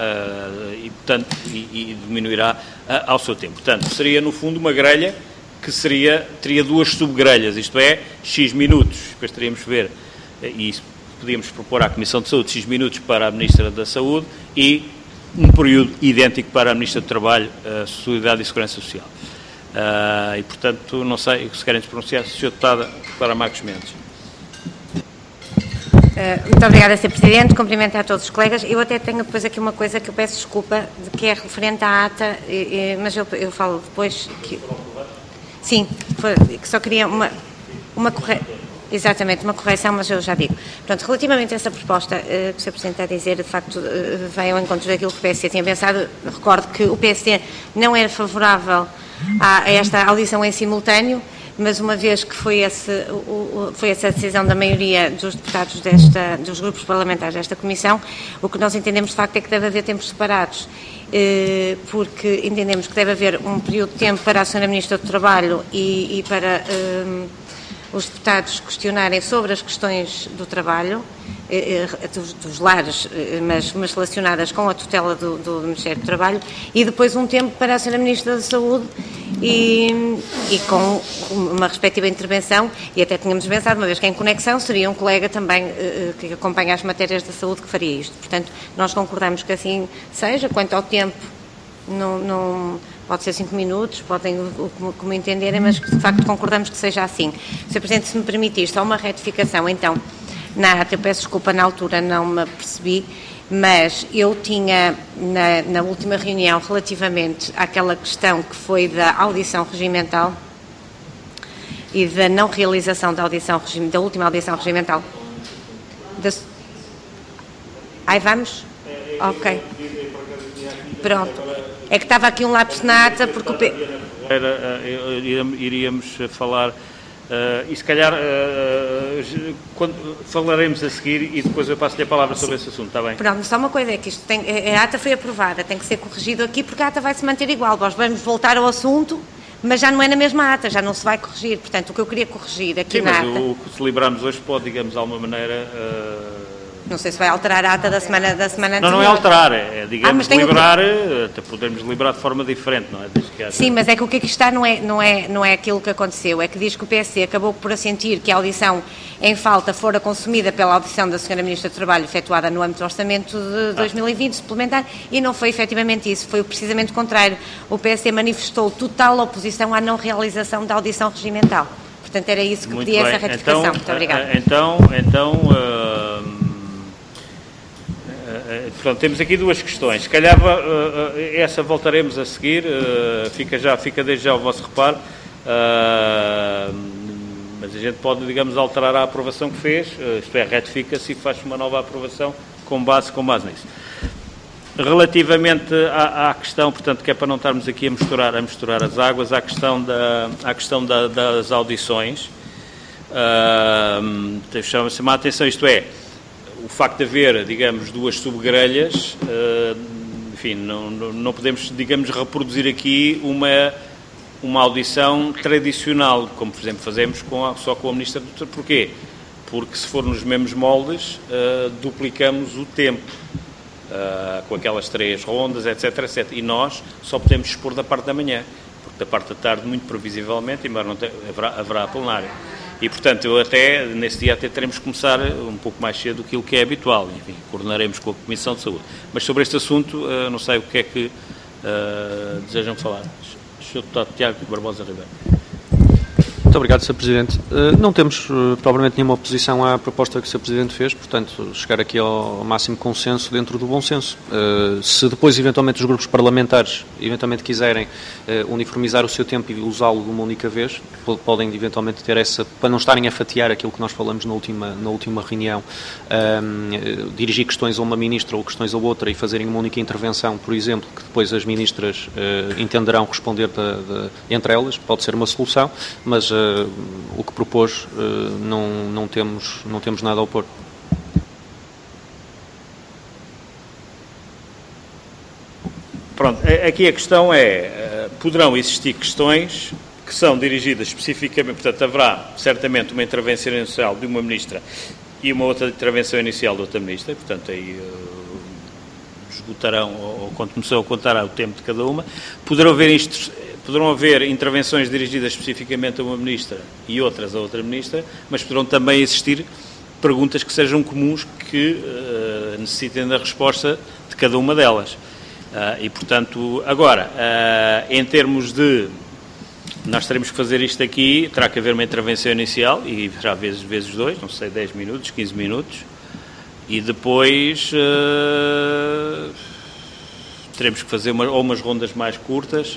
e diminuirá ao seu tempo. Portanto, seria, no fundo, uma grelha que teria duas subgrelhas, isto é, X minutos, depois teríamos que ver, e podíamos propor à Comissão de Saúde X minutos para a Ministra da Saúde e um período idêntico para a Ministra do Trabalho, Solidariedade e Segurança Social. E, portanto, não sei se querem se pronunciar, Sr. Deputada para Marcos Mendes. Muito obrigada, Sr. Presidente. Cumprimento a todos os colegas. Eu até tenho depois aqui uma coisa que eu peço desculpa, que é referente à ata, mas eu falo depois que... Sim, que só queria uma correção, mas eu já digo. Portanto, relativamente a essa proposta que o Sr. Presidente está a dizer, de facto, vai ao encontro daquilo que o PSD tinha pensado. Recordo que o PSD não era favorável a esta audição em simultâneo, mas uma vez que foi essa a decisão da maioria dos deputados dos grupos parlamentares desta Comissão, o que nós entendemos de facto é que deve haver tempos separados, porque entendemos que deve haver um período de tempo para a Sra. Ministra do Trabalho e para os deputados questionarem sobre as questões do trabalho, dos lares, mas relacionadas com a tutela do Ministério do Trabalho, e depois um tempo para a Sra. Ministra da Saúde e com uma respectiva intervenção, e até tínhamos pensado, uma vez que é em conexão, seria um colega também que acompanha as matérias da saúde que faria isto. Portanto, nós concordamos que assim seja. Quanto ao tempo, não pode ser 5 minutos, podem como entenderem, mas de facto concordamos que seja assim. Sr. Presidente, se me permitir, só uma retificação, então, na ata, eu peço desculpa, na altura não me apercebi, mas eu tinha, na última reunião, relativamente àquela questão que foi da audição regimental e da não realização da última audição regimental. Aí vamos? Ok. Pronto. É que estava aqui um lapso na ata, porque iríamos falar, e se calhar falaremos a seguir e depois eu passo-lhe a palavra sobre esse assunto, está bem? Pronto, só uma coisa, é que a ata foi aprovada, tem que ser corrigido aqui porque a ata vai se manter igual. Nós vamos voltar ao assunto, mas já não é na mesma ata, já não se vai corrigir. Portanto, o que eu queria corrigir aqui na ata... Sim, mas o que celebramos hoje pode, digamos, de alguma maneira... Não sei se vai alterar a ata da semana anterior. Não é alterar, digamos, liberar, até podemos liberar de forma diferente, não é? Sim, mas é que o que aqui está não é aquilo que aconteceu, é que diz que o PSD acabou por assentir que a audição em falta fora consumida pela audição da Sra. Ministra do Trabalho efetuada no âmbito do orçamento de 2020 suplementar, e não foi efetivamente isso, foi precisamente o contrário. O PSD manifestou total oposição à não realização da audição regimental. Portanto, era isso que pedia essa retificação. Muito obrigada. Portanto, temos aqui duas questões. Se calhar essa voltaremos a seguir, fica desde já o vosso reparo, mas a gente pode, digamos, alterar a aprovação que fez, isto é, retifica-se e faz uma nova aprovação com base nisso. Relativamente à questão, portanto, que é para não estarmos aqui a misturar as águas, à questão das audições, chama-se a atenção, isto é, o facto de haver, digamos, duas subgrelhas, enfim, não podemos, digamos, reproduzir aqui uma audição tradicional, como, por exemplo, fazemos só com a Ministra do Trabalho. Porquê? Porque se for nos mesmos moldes, duplicamos o tempo, com aquelas 3 rondas, etc, etc. E nós só podemos expor da parte da manhã, porque da parte da tarde, muito previsivelmente, embora não haverá plenário. E, portanto, nesse dia até teremos que começar um pouco mais cedo do que o que é habitual. Enfim, coordenaremos com a Comissão de Saúde. Mas sobre este assunto, não sei o que é que desejam falar. Sr. Deputado Tiago Barbosa Ribeiro. Muito obrigado, Sr. Presidente. Não temos propriamente nenhuma oposição à proposta que o Sr. Presidente fez, portanto, chegar aqui ao máximo consenso dentro do bom senso. Se depois, eventualmente, os grupos parlamentares quiserem uniformizar o seu tempo e usá-lo de uma única vez, podem, eventualmente, ter essa, para não estarem a fatiar aquilo que nós falamos na última reunião, dirigir questões a uma ministra ou questões a outra e fazerem uma única intervenção, por exemplo, que depois as ministras entenderão responder entre elas, pode ser uma solução, mas o que propôs não temos nada a opor. Pronto, aqui a questão é, poderão existir questões que são dirigidas especificamente, portanto haverá certamente uma intervenção inicial de uma ministra e uma outra intervenção inicial de outra ministra, portanto aí esgotarão, ou quando começou a contar o tempo de cada uma. Poderão haver intervenções dirigidas especificamente a uma ministra e outras a outra ministra, mas poderão também existir perguntas que sejam comuns, que necessitem da resposta de cada uma delas. E, portanto, agora, em termos de... Nós teremos que fazer isto aqui, terá que haver uma intervenção inicial, e será vezes 2, não sei, 10 minutos, 15 minutos, e depois teremos que fazer umas rondas mais curtas.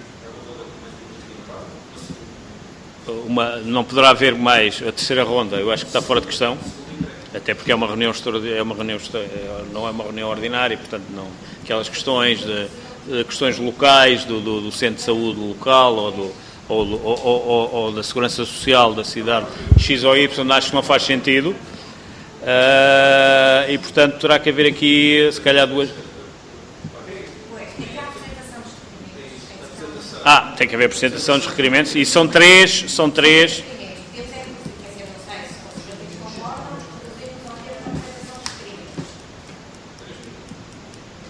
Não poderá haver mais a terceira ronda, eu acho que está fora de questão, até porque é uma reunião não é uma reunião ordinária, portanto, não, aquelas questões questões locais do centro de saúde local ou da segurança social da cidade X ou Y, acho que não faz sentido, e, portanto, terá que haver aqui, se calhar, duas... tem que haver apresentação dos requerimentos, e são três.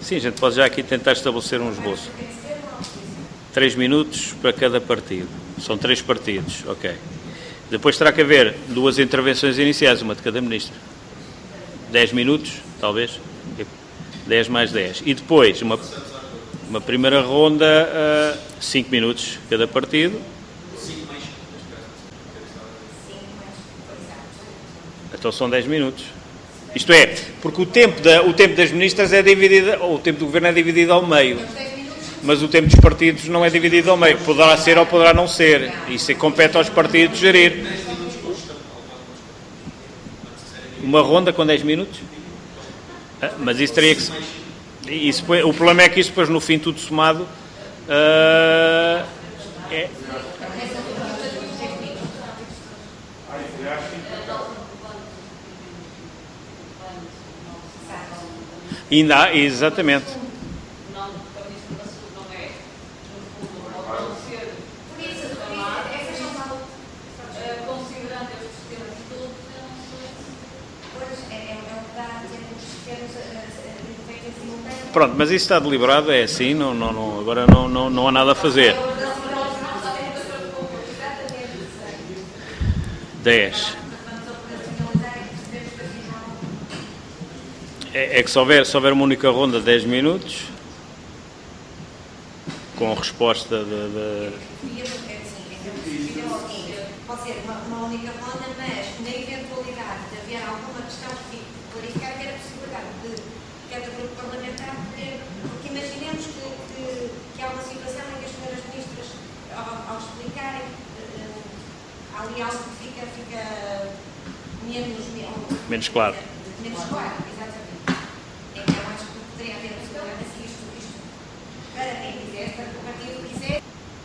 Sim, a gente pode já aqui tentar estabelecer um esboço. 3 minutos para cada partido. São 3 partidos, ok. Depois terá que haver 2 intervenções iniciais, uma de cada ministro. 10 minutos, talvez. 10 mais 10. E depois, uma primeira ronda, 5 minutos cada partido. Então são 10 minutos. Isto é, porque o tempo das ministras é dividido, ou o tempo do governo é dividido ao meio. Mas o tempo dos partidos não é dividido ao meio. Poderá ser ou poderá não ser. Isso compete aos partidos gerir. Uma ronda com 10 minutos? Mas isso teria que ser... o problema é que isso depois, no fim, tudo somado... é... Ainda há, exatamente. Pronto, mas isso está deliberado, é assim, agora não há nada a fazer. 10. É que se houver uma única ronda de 10 minutos, com resposta de... Pode ser uma única ronda, mas na eventualidade de haver alguma questão que fique clarificada, que era a possibilidade de cada grupo parlamentar poder, porque imaginemos que há uma situação em que as senhoras ministras, ao explicarem, há ali algo que fica menos claro. Menos claro, exatamente. Então acho que poderia haver a possibilidade de seguir isto para quem quiser, para o partido quiser.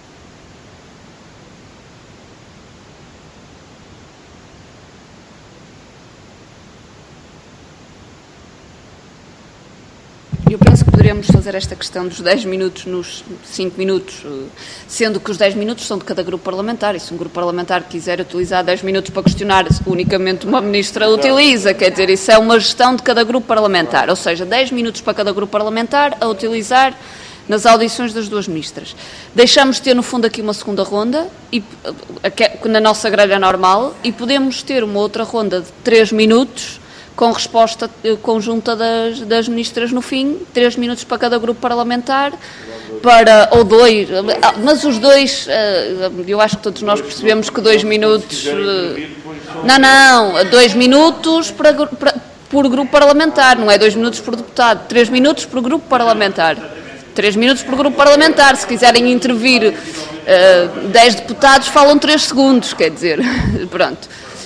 Eu penso que poderíamos fazer esta questão dos 10 minutos nos 5 minutos, sendo que os 10 minutos são de cada grupo parlamentar, e se um grupo parlamentar quiser utilizar 10 minutos para questionar, unicamente uma ministra utiliza, quer dizer, isso é uma gestão de cada grupo parlamentar, ou seja, 10 minutos para cada grupo parlamentar a utilizar nas audições das 2 ministras. Deixamos de ter, no fundo, aqui uma segunda ronda, na nossa grelha normal, e podemos ter uma outra ronda de 3 minutos, com resposta conjunta das ministras no fim, 3 minutos para cada grupo parlamentar, ou 2, mas os 2, eu acho que todos nós percebemos que 2 minutos... Não, 2 minutos por grupo parlamentar, não é 2 minutos por deputado, 3 minutos por grupo parlamentar. 3 minutos por grupo parlamentar, se quiserem intervir 10 deputados, falam 3 segundos, quer dizer, pronto.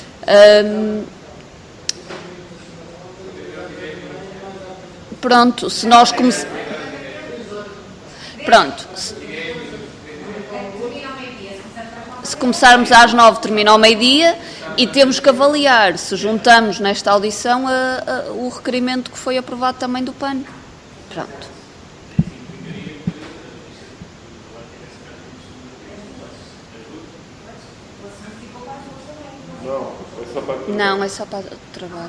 Pronto, se nós começarmos... Pronto. Se começarmos às 9, termina ao meio-dia e temos que avaliar se juntamos nesta audição o requerimento que foi aprovado também do PAN. Pronto. Não, é só para o trabalho.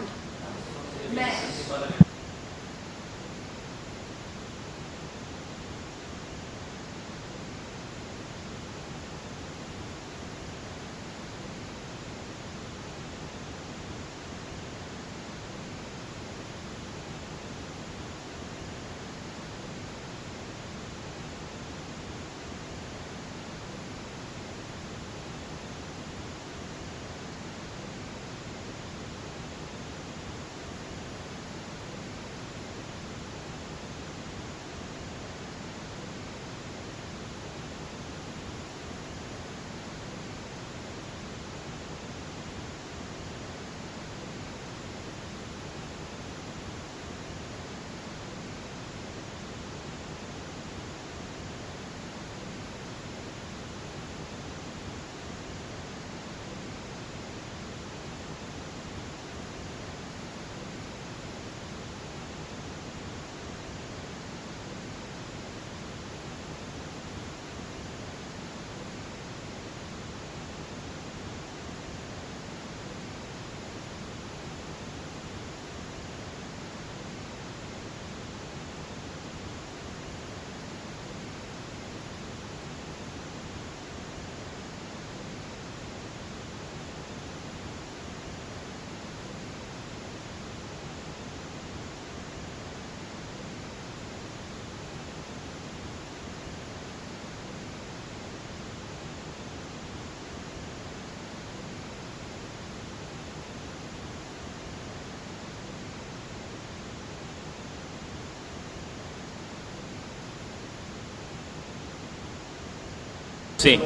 Sim.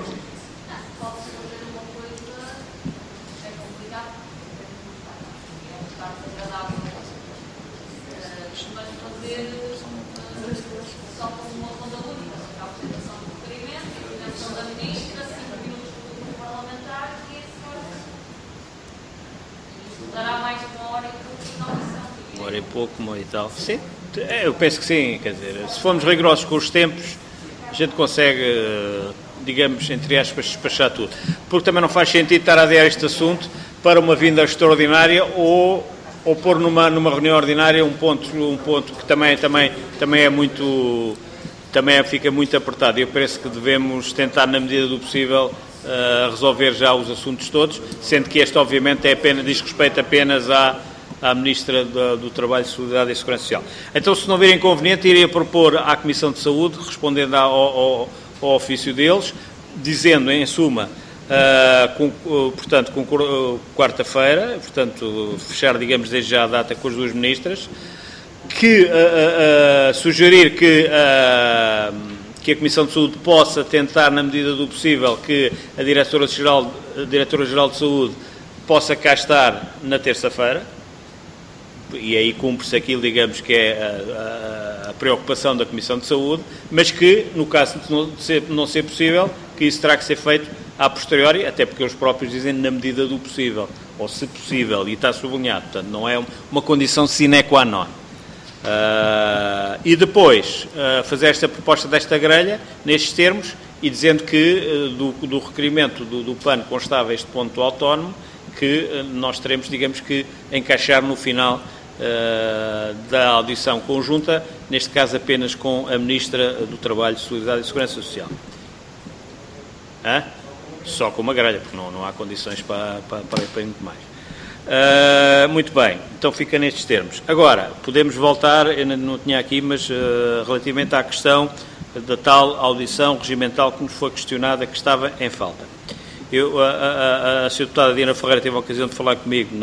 Uma hora e pouco, uma hora e tal. Sim, eu penso que sim, quer dizer, se formos rigorosos com os tempos, a gente consegue, digamos, entre aspas, despachar tudo. Porque também não faz sentido estar a adiar este assunto para uma vinda extraordinária ou pôr numa reunião ordinária um ponto que também é muito, também fica muito apertado. Eu penso que devemos tentar, na medida do possível, resolver já os assuntos todos, sendo que este, obviamente, diz respeito apenas à Ministra do Trabalho, Solidariedade e Segurança Social. Então, se não houver inconveniente, iria propor à Comissão de Saúde, respondendo ao ofício deles, dizendo, em suma, portanto, com quarta-feira, portanto, fechar, digamos, desde já a data com as duas ministras, que sugerir que a Comissão de Saúde possa tentar, na medida do possível, que a Diretora-Geral de Saúde possa cá estar na terça-feira, e aí cumpre-se aquilo, digamos, que é a preocupação da Comissão de Saúde, mas que, no caso de não ser possível, que isso terá que ser feito a posteriori, até porque eles próprios dizem na medida do possível, ou se possível, e está sublinhado, portanto, não é uma condição sine qua non. E depois fazer esta proposta desta grelha, nestes termos, e dizendo que do requerimento do PAN constava este ponto autónomo, que nós teremos, digamos que, encaixar no final da audição conjunta, neste caso apenas com a Ministra do Trabalho, Solidariedade e Segurança Social. Só com uma grelha, porque não há condições para muito mais. Muito bem, então fica nestes termos. Agora, podemos voltar, eu não tinha aqui, mas relativamente à questão da tal audição regimental que nos foi questionada, que estava em falta. A Sra. Deputada Diana Ferreira teve a ocasião de falar comigo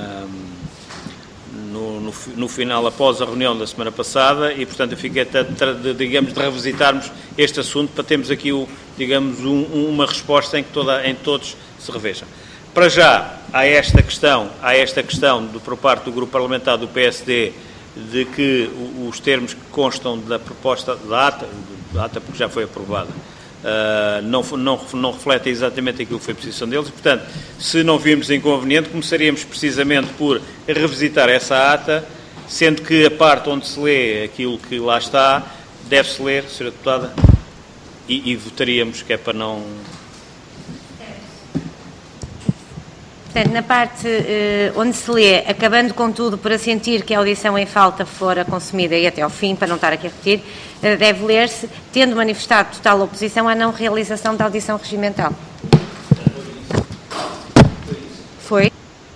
no final, após a reunião da semana passada, e, portanto, eu fiquei digamos, de revisitarmos este assunto para termos aqui, digamos, uma resposta em que todos se revejam. Para já, há esta questão por parte do Grupo Parlamentar do PSD, de que os termos que constam da proposta da ata, porque já foi aprovada, não refletem exatamente aquilo que foi a posição deles, e, portanto, se não virmos inconveniente, começaríamos precisamente por revisitar essa ata, sendo que a parte onde se lê aquilo que lá está, deve-se ler, Sra. Deputada, e votaríamos, que é para não... Portanto, na parte onde se lê, acabando contudo por assentir que a audição em falta fora consumida e até ao fim, para não estar aqui a repetir, deve ler-se, tendo manifestado total oposição à não realização da audição regimental. Foi.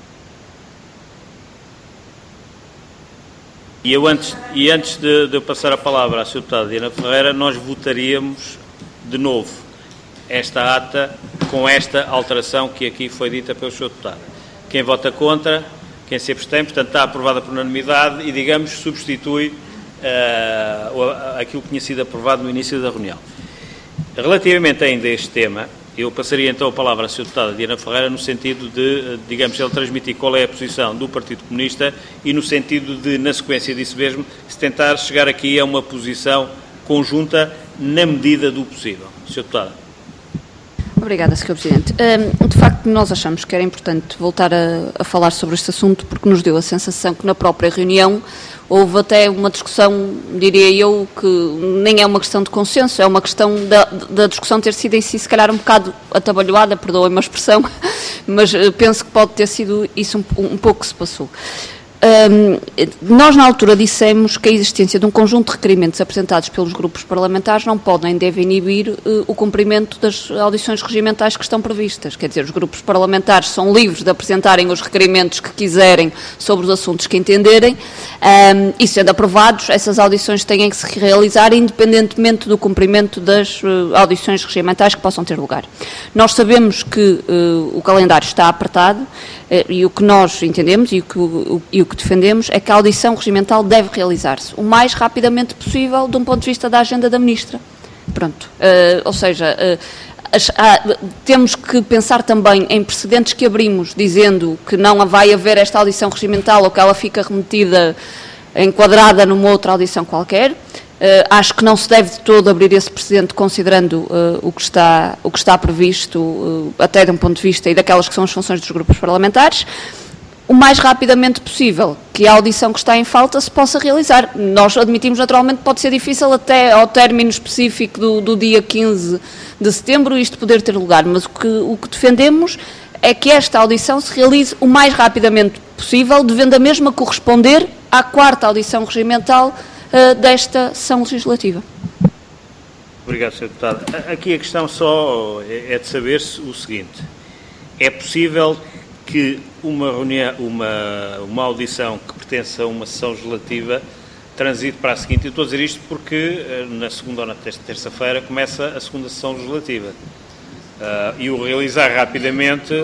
E antes de eu passar a palavra à Sra. Deputada Diana Ferreira, nós votaríamos de novo esta ata com esta alteração que aqui foi dita pelo Sr. Deputado. Quem vota contra, quem se abstém, portanto está aprovada por unanimidade e, digamos, substitui aquilo que tinha sido aprovado no início da reunião. Relativamente ainda a este tema, eu passaria então a palavra à Sra. Deputada Diana Ferreira no sentido de, digamos, ela transmitir qual é a posição do Partido Comunista e no sentido de, na sequência disso mesmo, se tentar chegar aqui a uma posição conjunta na medida do possível. Sra. Deputada. Obrigada, Sr. Presidente. De facto, nós achamos que era importante voltar a falar sobre este assunto, porque nos deu a sensação que na própria reunião houve até uma discussão, diria eu, que nem é uma questão de consenso, é uma questão da discussão ter sido em si, se calhar, um bocado atabalhoada, perdoem-me a expressão, mas penso que pode ter sido isso um pouco que se passou. Nós, na altura, dissemos que a existência de um conjunto de requerimentos apresentados pelos grupos parlamentares não podem nem devem inibir o cumprimento das audições regimentais que estão previstas. Quer dizer, os grupos parlamentares são livres de apresentarem os requerimentos que quiserem sobre os assuntos que entenderem e, sendo aprovados, essas audições têm que se realizar independentemente do cumprimento das audições regimentais que possam ter lugar. Nós sabemos que o calendário está apertado e o que nós entendemos e o que defendemos é que a audição regimental deve realizar-se o mais rapidamente possível de um ponto de vista da agenda da Ministra. Pronto. Ou seja, temos que pensar também em precedentes que abrimos, dizendo que não vai haver esta audição regimental ou que ela fica remetida, enquadrada numa outra audição qualquer. Acho que não se deve de todo abrir esse precedente, considerando o que está previsto, até de um ponto de vista e daquelas que são as funções dos grupos parlamentares, o mais rapidamente possível, que a audição que está em falta se possa realizar. Nós admitimos naturalmente que pode ser difícil até ao término específico do dia 15 de setembro isto poder ter lugar, mas o que defendemos é que esta audição se realize o mais rapidamente possível, devendo a mesma corresponder à 4ª audição regimental desta sessão legislativa. Obrigado, Sr. Deputado. Aqui a questão só é de saber-se o seguinte: é possível que uma audição que pertence a uma sessão legislativa transite para a seguinte? Eu estou a dizer isto porque na segunda ou na terça-feira começa a segunda sessão legislativa e o realizar rapidamente...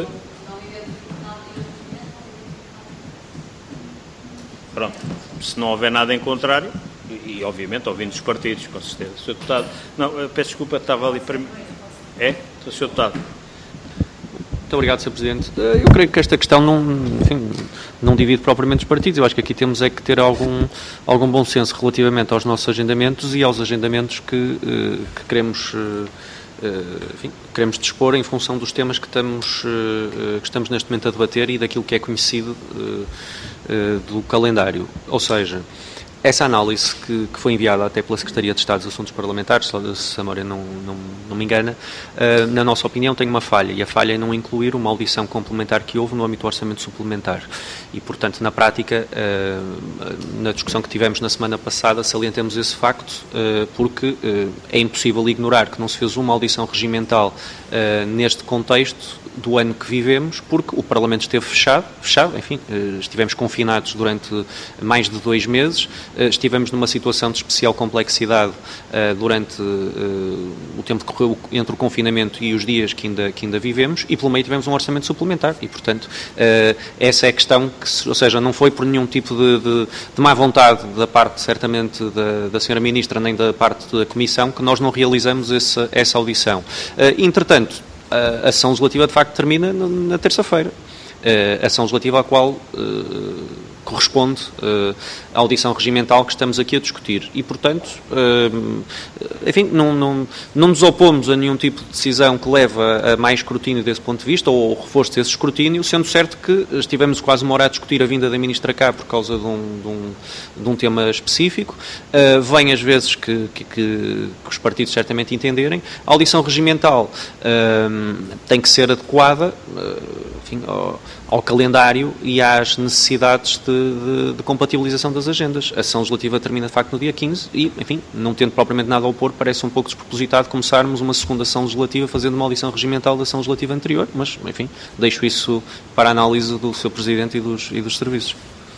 Pronto, se não houver nada em contrário, e obviamente ouvindo os partidos, com certeza. Sr. Deputado, não, peço desculpa, estava ali para mim. É? Sr. Deputado. Muito obrigado, Sr. Presidente. Eu creio que esta questão não divide propriamente os partidos. Eu acho que aqui temos é que ter algum bom senso relativamente aos nossos agendamentos e aos agendamentos que queremos dispor em função dos temas que estamos neste momento a debater e daquilo que é conhecido do calendário. Ou seja, essa análise que foi enviada até pela Secretaria de Estado dos Assuntos Parlamentares, se a memória não me engana, na nossa opinião tem uma falha, e a falha é não incluir uma audição complementar que houve no âmbito do orçamento suplementar. E, portanto, na prática, na discussão que tivemos na semana passada, salientamos esse facto, porque é impossível ignorar que não se fez uma audição regimental neste contexto do ano que vivemos, porque o Parlamento esteve fechado, enfim, estivemos confinados durante mais de 2 meses, estivemos numa situação de especial complexidade durante o tempo que correu entre o confinamento e os dias que ainda vivemos, e pelo meio tivemos um orçamento suplementar, e portanto essa é a questão, ou seja, não foi por nenhum tipo de má vontade da parte, certamente, da Sra. Ministra, nem da parte da Comissão, que nós não realizamos essa audição. Entretanto, a sessão legislativa, de facto, termina na terça-feira. A sessão legislativa à qual corresponde à audição regimental que estamos aqui a discutir. E, portanto, enfim, não nos opomos a nenhum tipo de decisão que leva a mais escrutínio desse ponto de vista, ou reforço desse escrutínio, sendo certo que estivemos quase uma hora a discutir a vinda da Ministra cá por causa de um tema específico. Vem às vezes que os partidos certamente entenderem. A audição regimental tem que ser adequada, enfim, ao calendário e às necessidades de compatibilização das agendas. A sessão legislativa termina, de facto, no dia 15 e, enfim, não tendo propriamente nada a opor, parece um pouco despropositado começarmos uma segunda sessão legislativa fazendo uma audição regimental da sessão legislativa anterior, mas, enfim, deixo isso para a análise do Sr. Presidente e dos serviços.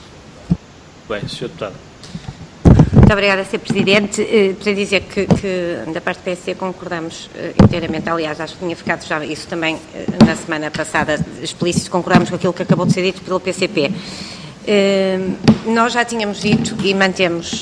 Bem, Sr. Deputado. Muito obrigada, Sr. Presidente. Para dizer que da parte do PSD concordamos inteiramente, aliás, acho que tinha ficado já isso também na semana passada explícito, concordamos com aquilo que acabou de ser dito pelo PCP. Nós já tínhamos dito e mantemos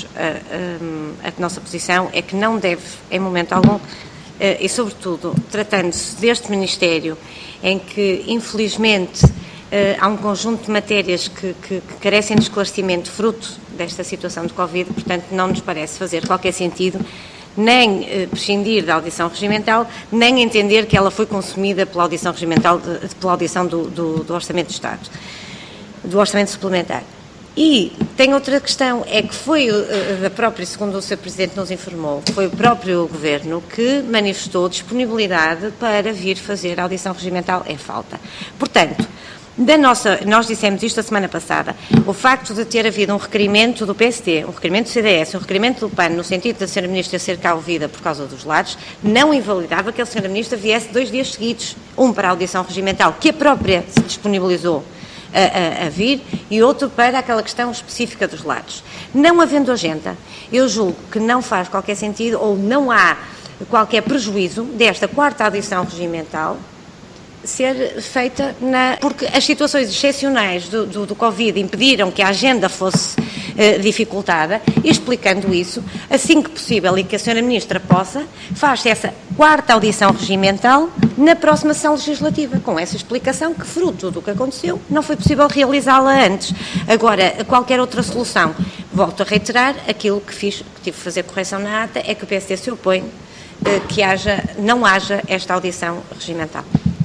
a nossa posição, é que não deve, em momento algum, e sobretudo tratando-se deste Ministério, em que infelizmente há um conjunto de matérias que carecem de esclarecimento fruto desta situação de Covid, portanto não nos parece fazer qualquer sentido nem prescindir da audição regimental, nem entender que ela foi consumida pela audição regimental, pela audição do Orçamento de Estado, do Orçamento Suplementar. E tem outra questão, é que foi a própria, segundo o Sr. Presidente nos informou, foi o próprio Governo que manifestou disponibilidade para vir fazer a audição regimental em falta. Portanto, nós dissemos isto a semana passada, o facto de ter havido um requerimento do PSD, um requerimento do CDS, um requerimento do PAN, no sentido da Sra. Ministra ser cá ouvida por causa dos lados, não invalidava que a Sra. Ministra viesse 2 dias seguidos, um para a audição regimental, que a própria se disponibilizou a vir, e outro para aquela questão específica dos lados. Não havendo agenda, eu julgo que não faz qualquer sentido, ou não há qualquer prejuízo desta 4ª audição regimental ser feita porque as situações excepcionais do Covid impediram que a agenda fosse dificultada, e explicando isso, assim que possível e que a Sra. Ministra possa, faz essa 4ª audição regimental na próxima sessão legislativa, com essa explicação que, fruto do que aconteceu, não foi possível realizá-la antes. Agora, qualquer outra solução, volto a reiterar, aquilo que fiz, que tive que fazer correção na ata, é que o PSD se opõe que não haja esta audição regimental.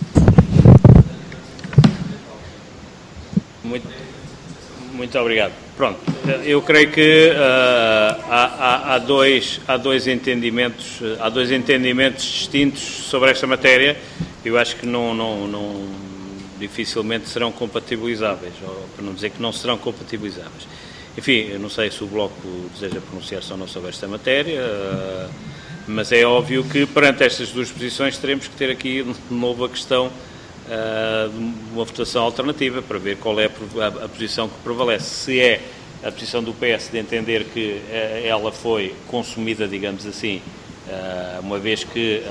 Muito obrigado. Pronto, eu creio que há dois entendimentos distintos sobre esta matéria. Eu acho que dificilmente serão compatibilizáveis, ou para não dizer que não serão compatibilizáveis. Enfim, eu não sei se o Bloco deseja pronunciar-se ou não sobre esta matéria, mas é óbvio que perante estas duas posições teremos que ter aqui de novo a questão de uma votação alternativa para ver qual é a posição que prevalece. Se é a posição do PS de entender que ela foi consumida, digamos assim, uma vez que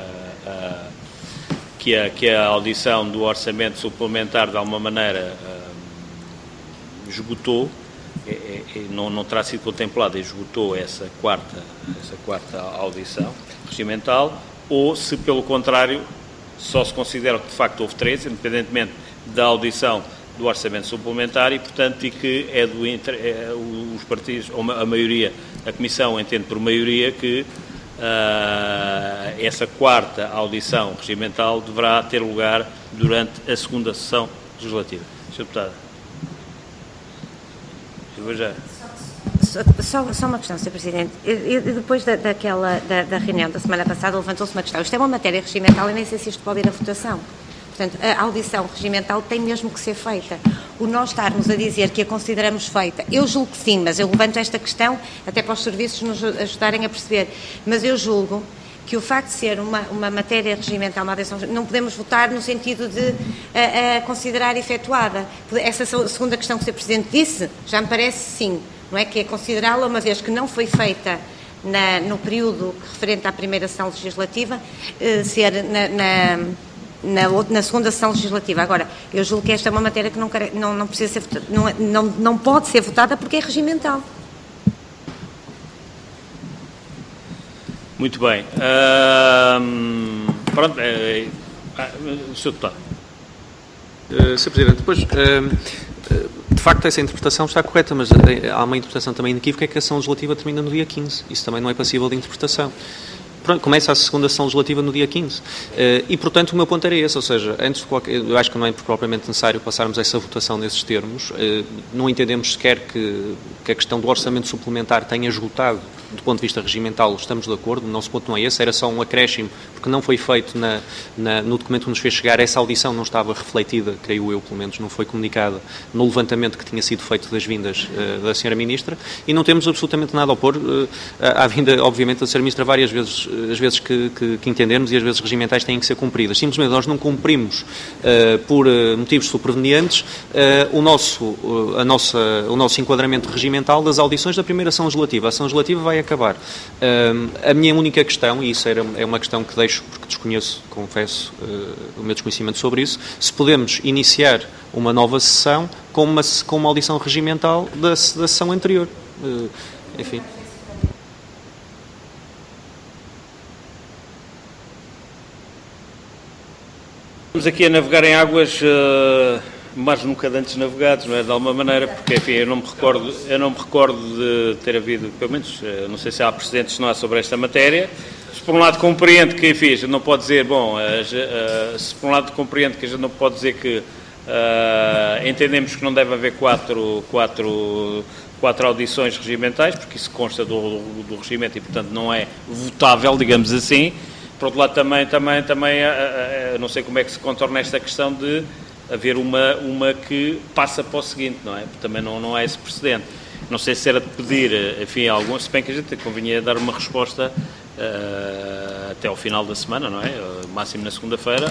a audição do orçamento suplementar de alguma maneira esgotou, não terá sido contemplada e esgotou essa quarta audição regimental, ou se pelo contrário só se considera que de facto houve 13, independentemente da audição do orçamento suplementar, e portanto que os partidos, ou a maioria, a Comissão entende por maioria que essa 4ª audição regimental deverá ter lugar durante a 2ª sessão legislativa. Sr. Deputado. Eu vou já. Só uma questão, Sr. Presidente. Depois da reunião da semana passada levantou-se uma questão. Isto é uma matéria regimental e nem sei se isto pode ir à votação. Portanto, a audição regimental tem mesmo que ser feita. O nós estarmos a dizer que a consideramos feita, eu julgo que sim, mas eu levanto esta questão até para os serviços nos ajudarem a perceber. Mas eu julgo que o facto de ser uma matéria regimental, uma audição, não podemos votar no sentido de considerar efetuada. Essa segunda questão que o Sr. Presidente disse, já me parece sim. Não é que é considerá-la, uma vez que não foi feita no período referente à primeira sessão legislativa, ser na 2ª sessão legislativa. Agora, eu julgo que esta é uma matéria que não precisa ser votada, não pode ser votada porque é regimental. Muito bem. Pronto, Sr. Deputado. Sr. Presidente, depois... De facto, essa interpretação está correta, mas há uma interpretação também inequívoca, é que a sessão legislativa termina no dia 15. Isso também não é passível de interpretação. Pronto, começa a 2ª sessão legislativa no dia 15. E, portanto, o meu ponto era esse, ou seja, antes de eu acho que não é propriamente necessário passarmos essa votação nesses termos. Não entendemos sequer que a questão do orçamento suplementar tenha esgotado do ponto de vista regimental, estamos de acordo, o nosso ponto não é esse, era só um acréscimo, porque não foi feito no documento que nos fez chegar, essa audição não estava refletida, creio eu, pelo menos, não foi comunicada no levantamento que tinha sido feito das vindas da Sra. Ministra, e não temos absolutamente nada a opor à vinda, obviamente, da Sra. Ministra várias vezes, as vezes que entendemos e as vezes regimentais têm que ser cumpridas. Simplesmente nós não cumprimos, por motivos supervenientes, o nosso enquadramento regimental das audições da primeira sessão legislativa. A sessão legislativa vai acabar. A minha única questão, e isso é uma questão que deixo, porque desconheço, confesso, o meu desconhecimento sobre isso, se podemos iniciar uma nova sessão com uma audição regimental da sessão anterior. Enfim. Estamos aqui a navegar em águas mas nunca antes navegados, não é? De alguma maneira, porque enfim, eu não me recordo de ter havido, pelo menos, não sei se há precedentes, se não há sobre esta matéria. Se por um lado compreendo que, enfim, a gente não pode dizer, se por um lado compreendo que a gente não pode dizer que entendemos que não deve haver quatro audições regimentais, porque isso consta do regimento e, portanto, não é votável, digamos assim. Por outro lado, também não sei como é que se contorna esta questão de haver uma que passa para o seguinte, não é? Porque também não há esse precedente. Não sei se era de pedir, enfim, se bem que a gente convinha dar uma resposta até ao final da semana, não é? Máximo na segunda-feira,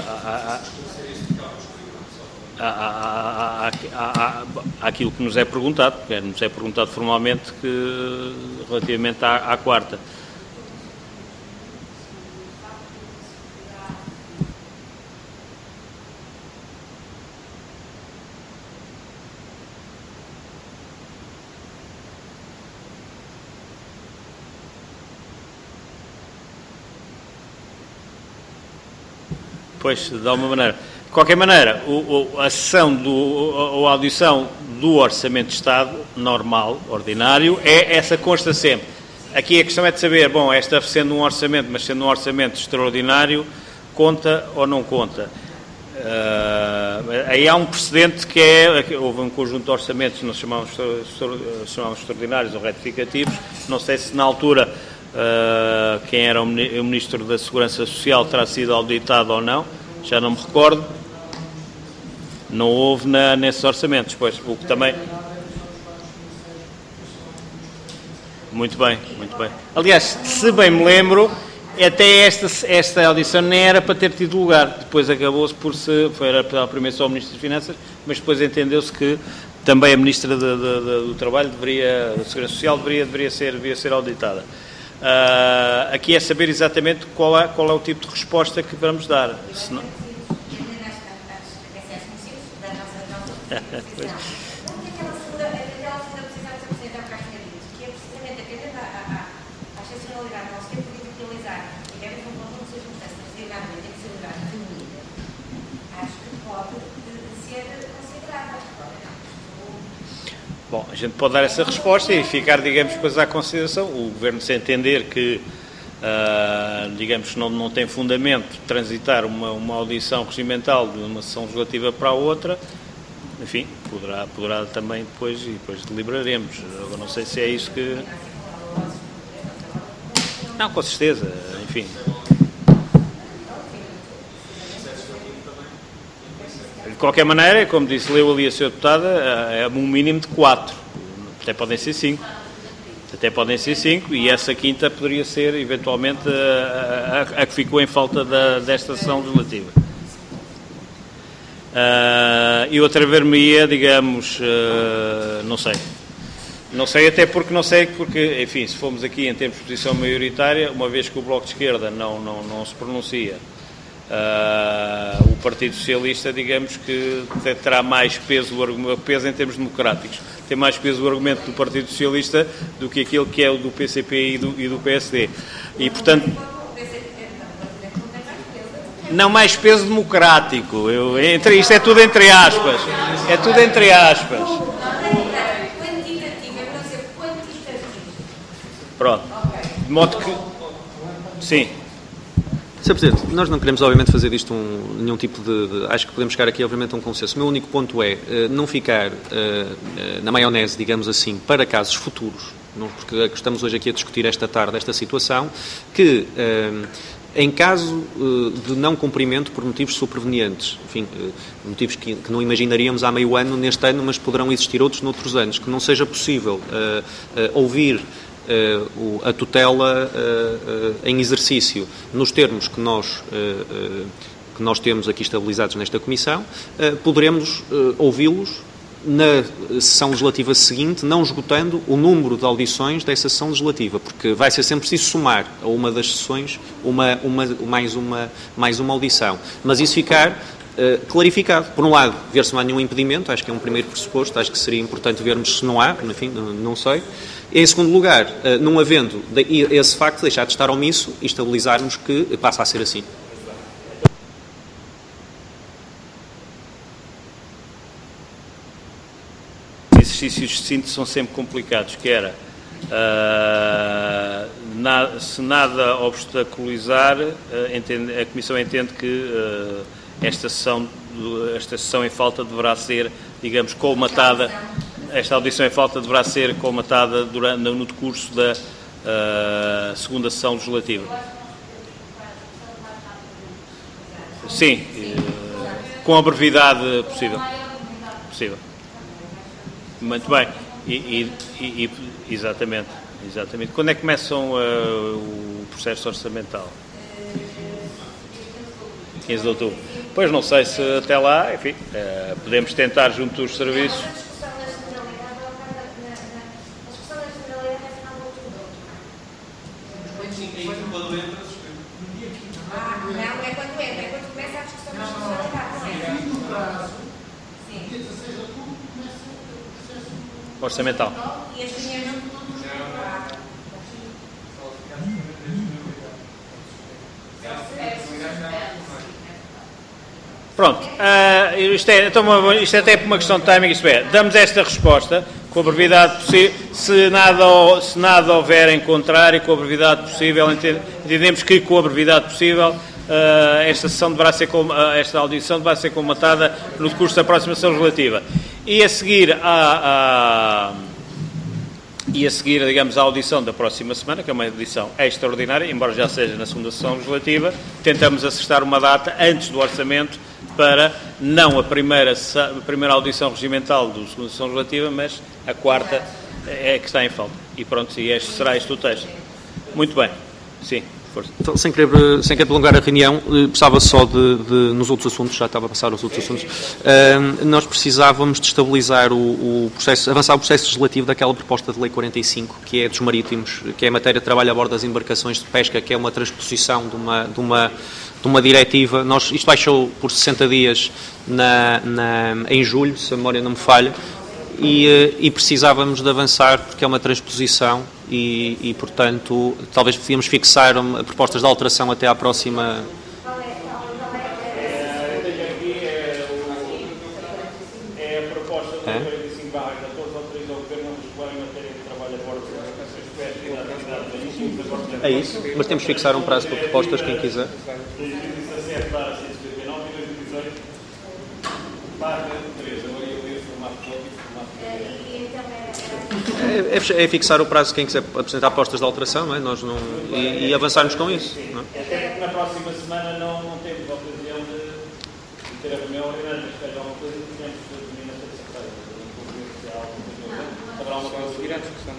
àquilo que nos é perguntado, porque nos é perguntado formalmente relativamente à quarta. Pois, de alguma maneira. De qualquer maneira, a sessão, a audição do Orçamento de Estado, normal, ordinário, essa consta sempre. Aqui a questão é de saber, bom, esta sendo um orçamento, mas sendo um orçamento extraordinário, conta ou não conta? Aí há um precedente que houve um conjunto de orçamentos, nós chamamos extraordinários ou retificativos, não sei se na altura quem era o Ministro da Segurança Social terá sido auditado ou não, já não me recordo, não houve nesses orçamentos, pois, o que também... Muito bem, muito bem. Aliás, se bem me lembro, até esta audição nem era para ter tido lugar. Depois acabou-se era primeiro só o Ministro das Finanças, mas depois entendeu-se que também a Ministra do Trabalho da Segurança Social deveria ser auditada. Aqui é saber exatamente qual é o tipo de resposta que vamos dar. Senão... Bom, a gente pode dar essa resposta e ficar, digamos, depois à consideração. O Governo, se entender que, digamos, não tem fundamento transitar uma audição regimental de uma sessão legislativa para a outra, enfim, poderá também depois deliberaremos. Eu não sei se é isso que... Não, com certeza, enfim... De qualquer maneira, como disse, leu ali a Sra. Deputada, é um mínimo de 4, até podem ser 5. E essa quinta poderia ser, eventualmente, a que ficou em falta desta sessão legislativa. E outra ver-me-ia, digamos, não sei, até porque enfim, se formos aqui em termos de posição maioritária, uma vez que o Bloco de Esquerda não se pronuncia, o Partido Socialista, digamos que terá mais peso em termos democráticos, tem mais peso o argumento do Partido Socialista do que aquele que é o do PCP e do PSD. E, portanto, não mais peso democrático. Isto é tudo entre aspas. Pronto. De modo que... Sim. Sr. Presidente, nós não queremos, obviamente, fazer disto nenhum tipo de... Acho que podemos chegar aqui, obviamente, a um consenso. O meu único ponto é não ficar na maionese, digamos assim, para casos futuros, porque estamos hoje aqui a discutir esta tarde esta situação, que, em caso de não cumprimento por motivos supervenientes, enfim, motivos que não imaginaríamos há meio ano neste ano, mas poderão existir outros noutros anos, que não seja possível ouvir a tutela em exercício nos termos que nós temos aqui estabilizados nesta Comissão, poderemos ouvi-los na sessão legislativa seguinte, não esgotando o número de audições dessa sessão legislativa, porque vai ser sempre preciso somar a uma das sessões mais uma audição. Mas isso ficar clarificado. Por um lado, ver se não há nenhum impedimento, acho que é um primeiro pressuposto, acho que seria importante vermos se não há, enfim, não sei. Em segundo lugar, não havendo esse facto, deixar de estar omisso e estabilizarmos que passa a ser assim. Exercícios de síntese são sempre complicados, que era, se nada obstaculizar, a Comissão entende que esta sessão em falta deverá ser, digamos, colmatada, esta audição em falta deverá ser colmatada no decurso da segunda sessão legislativa. Sim, com a brevidade possível. Muito bem. Exatamente. Quando é que começam o processo orçamental? 15 de outubro. Pois não sei se até lá, enfim, podemos tentar junto dos serviços. Orçamental. Pronto, isto é até por uma questão de timing, isto é, damos esta resposta com a brevidade possível, se nada houver em contrário, com a brevidade possível, entendemos que com a brevidade possível esta audição deverá ser colmatada no decurso da próxima sessão legislativa. E a seguir, digamos, à audição da próxima semana, que é uma audição extraordinária, embora já seja na segunda sessão legislativa, tentamos acertar uma data antes do orçamento para não a primeira audição regimental da segunda sessão legislativa, mas a quarta é que está em falta. E pronto, será este o texto. Muito bem. Sim. Então, sem querer prolongar a reunião, precisava só nos outros assuntos, já estava a passar aos outros assuntos, nós precisávamos de estabilizar o processo, avançar o processo legislativo daquela proposta de lei 45, que é dos marítimos, que é a matéria de trabalho a bordo das embarcações de pesca, que é uma transposição de uma diretiva. Isto baixou por 60 dias em julho, se a memória não me falha, e precisávamos de avançar porque é uma transposição e portanto, talvez podíamos fixar propostas de alteração até à próxima... É a proposta de 45/14 autoriza o Governo a legislar em matéria de trabalho a bordo das embarcações de pesca e da atividade marítima. É isso, mas temos que fixar um prazo para propostas, quem quiser. 2017/159 e 2018/3. Agora eu li o formato todo e o formato É fixar o prazo quem quiser apresentar propostas de alteração, não é? Nós não, e avançarmos com isso. Não é? Até porque na próxima semana não temos a ocasião de ter a reunião ordinária, mas seja alguma coisa que tenhamos de definir na terça-feira. Haverá uma coisa seguir antes que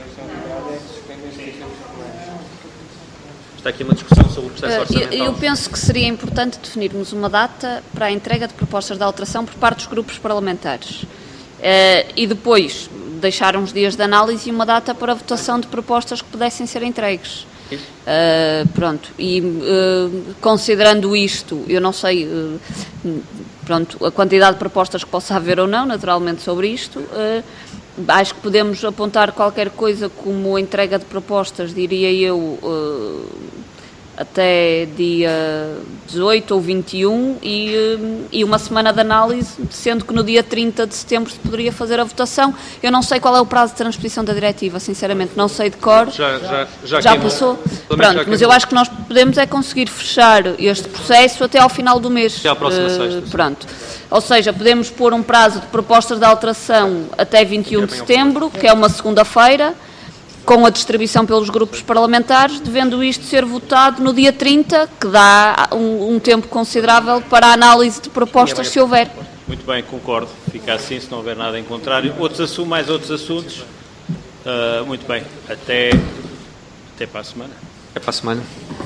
Está aqui uma discussão sobre o processo orçamental. Eu penso que seria importante definirmos uma data para a entrega de propostas de alteração por parte dos grupos parlamentares. E depois deixar uns dias de análise e uma data para a votação de propostas que pudessem ser entregues. Pronto, e considerando isto, eu não sei pronto, a quantidade de propostas que possa haver ou não, naturalmente, sobre isto. Acho que podemos apontar qualquer coisa como entrega de propostas, diria eu, até dia 18 ou 21 e uma semana de análise, sendo que no dia 30 de setembro se poderia fazer a votação. Eu não sei qual é o prazo de transposição da diretiva, sinceramente, não sei de cor. Já passou? Pronto, mas eu acho que nós podemos conseguir fechar este processo até ao final do mês. Até à próxima sexta. Pronto. Ou seja, podemos pôr um prazo de propostas de alteração até 21 de setembro, que é uma segunda-feira, com a distribuição pelos grupos parlamentares, devendo isto ser votado no dia 30, que dá um tempo considerável para a análise de propostas, se houver. Muito bem, concordo. Fica assim, se não houver nada em contrário. Mais outros assuntos? Muito bem. Até para a semana. Até para a semana.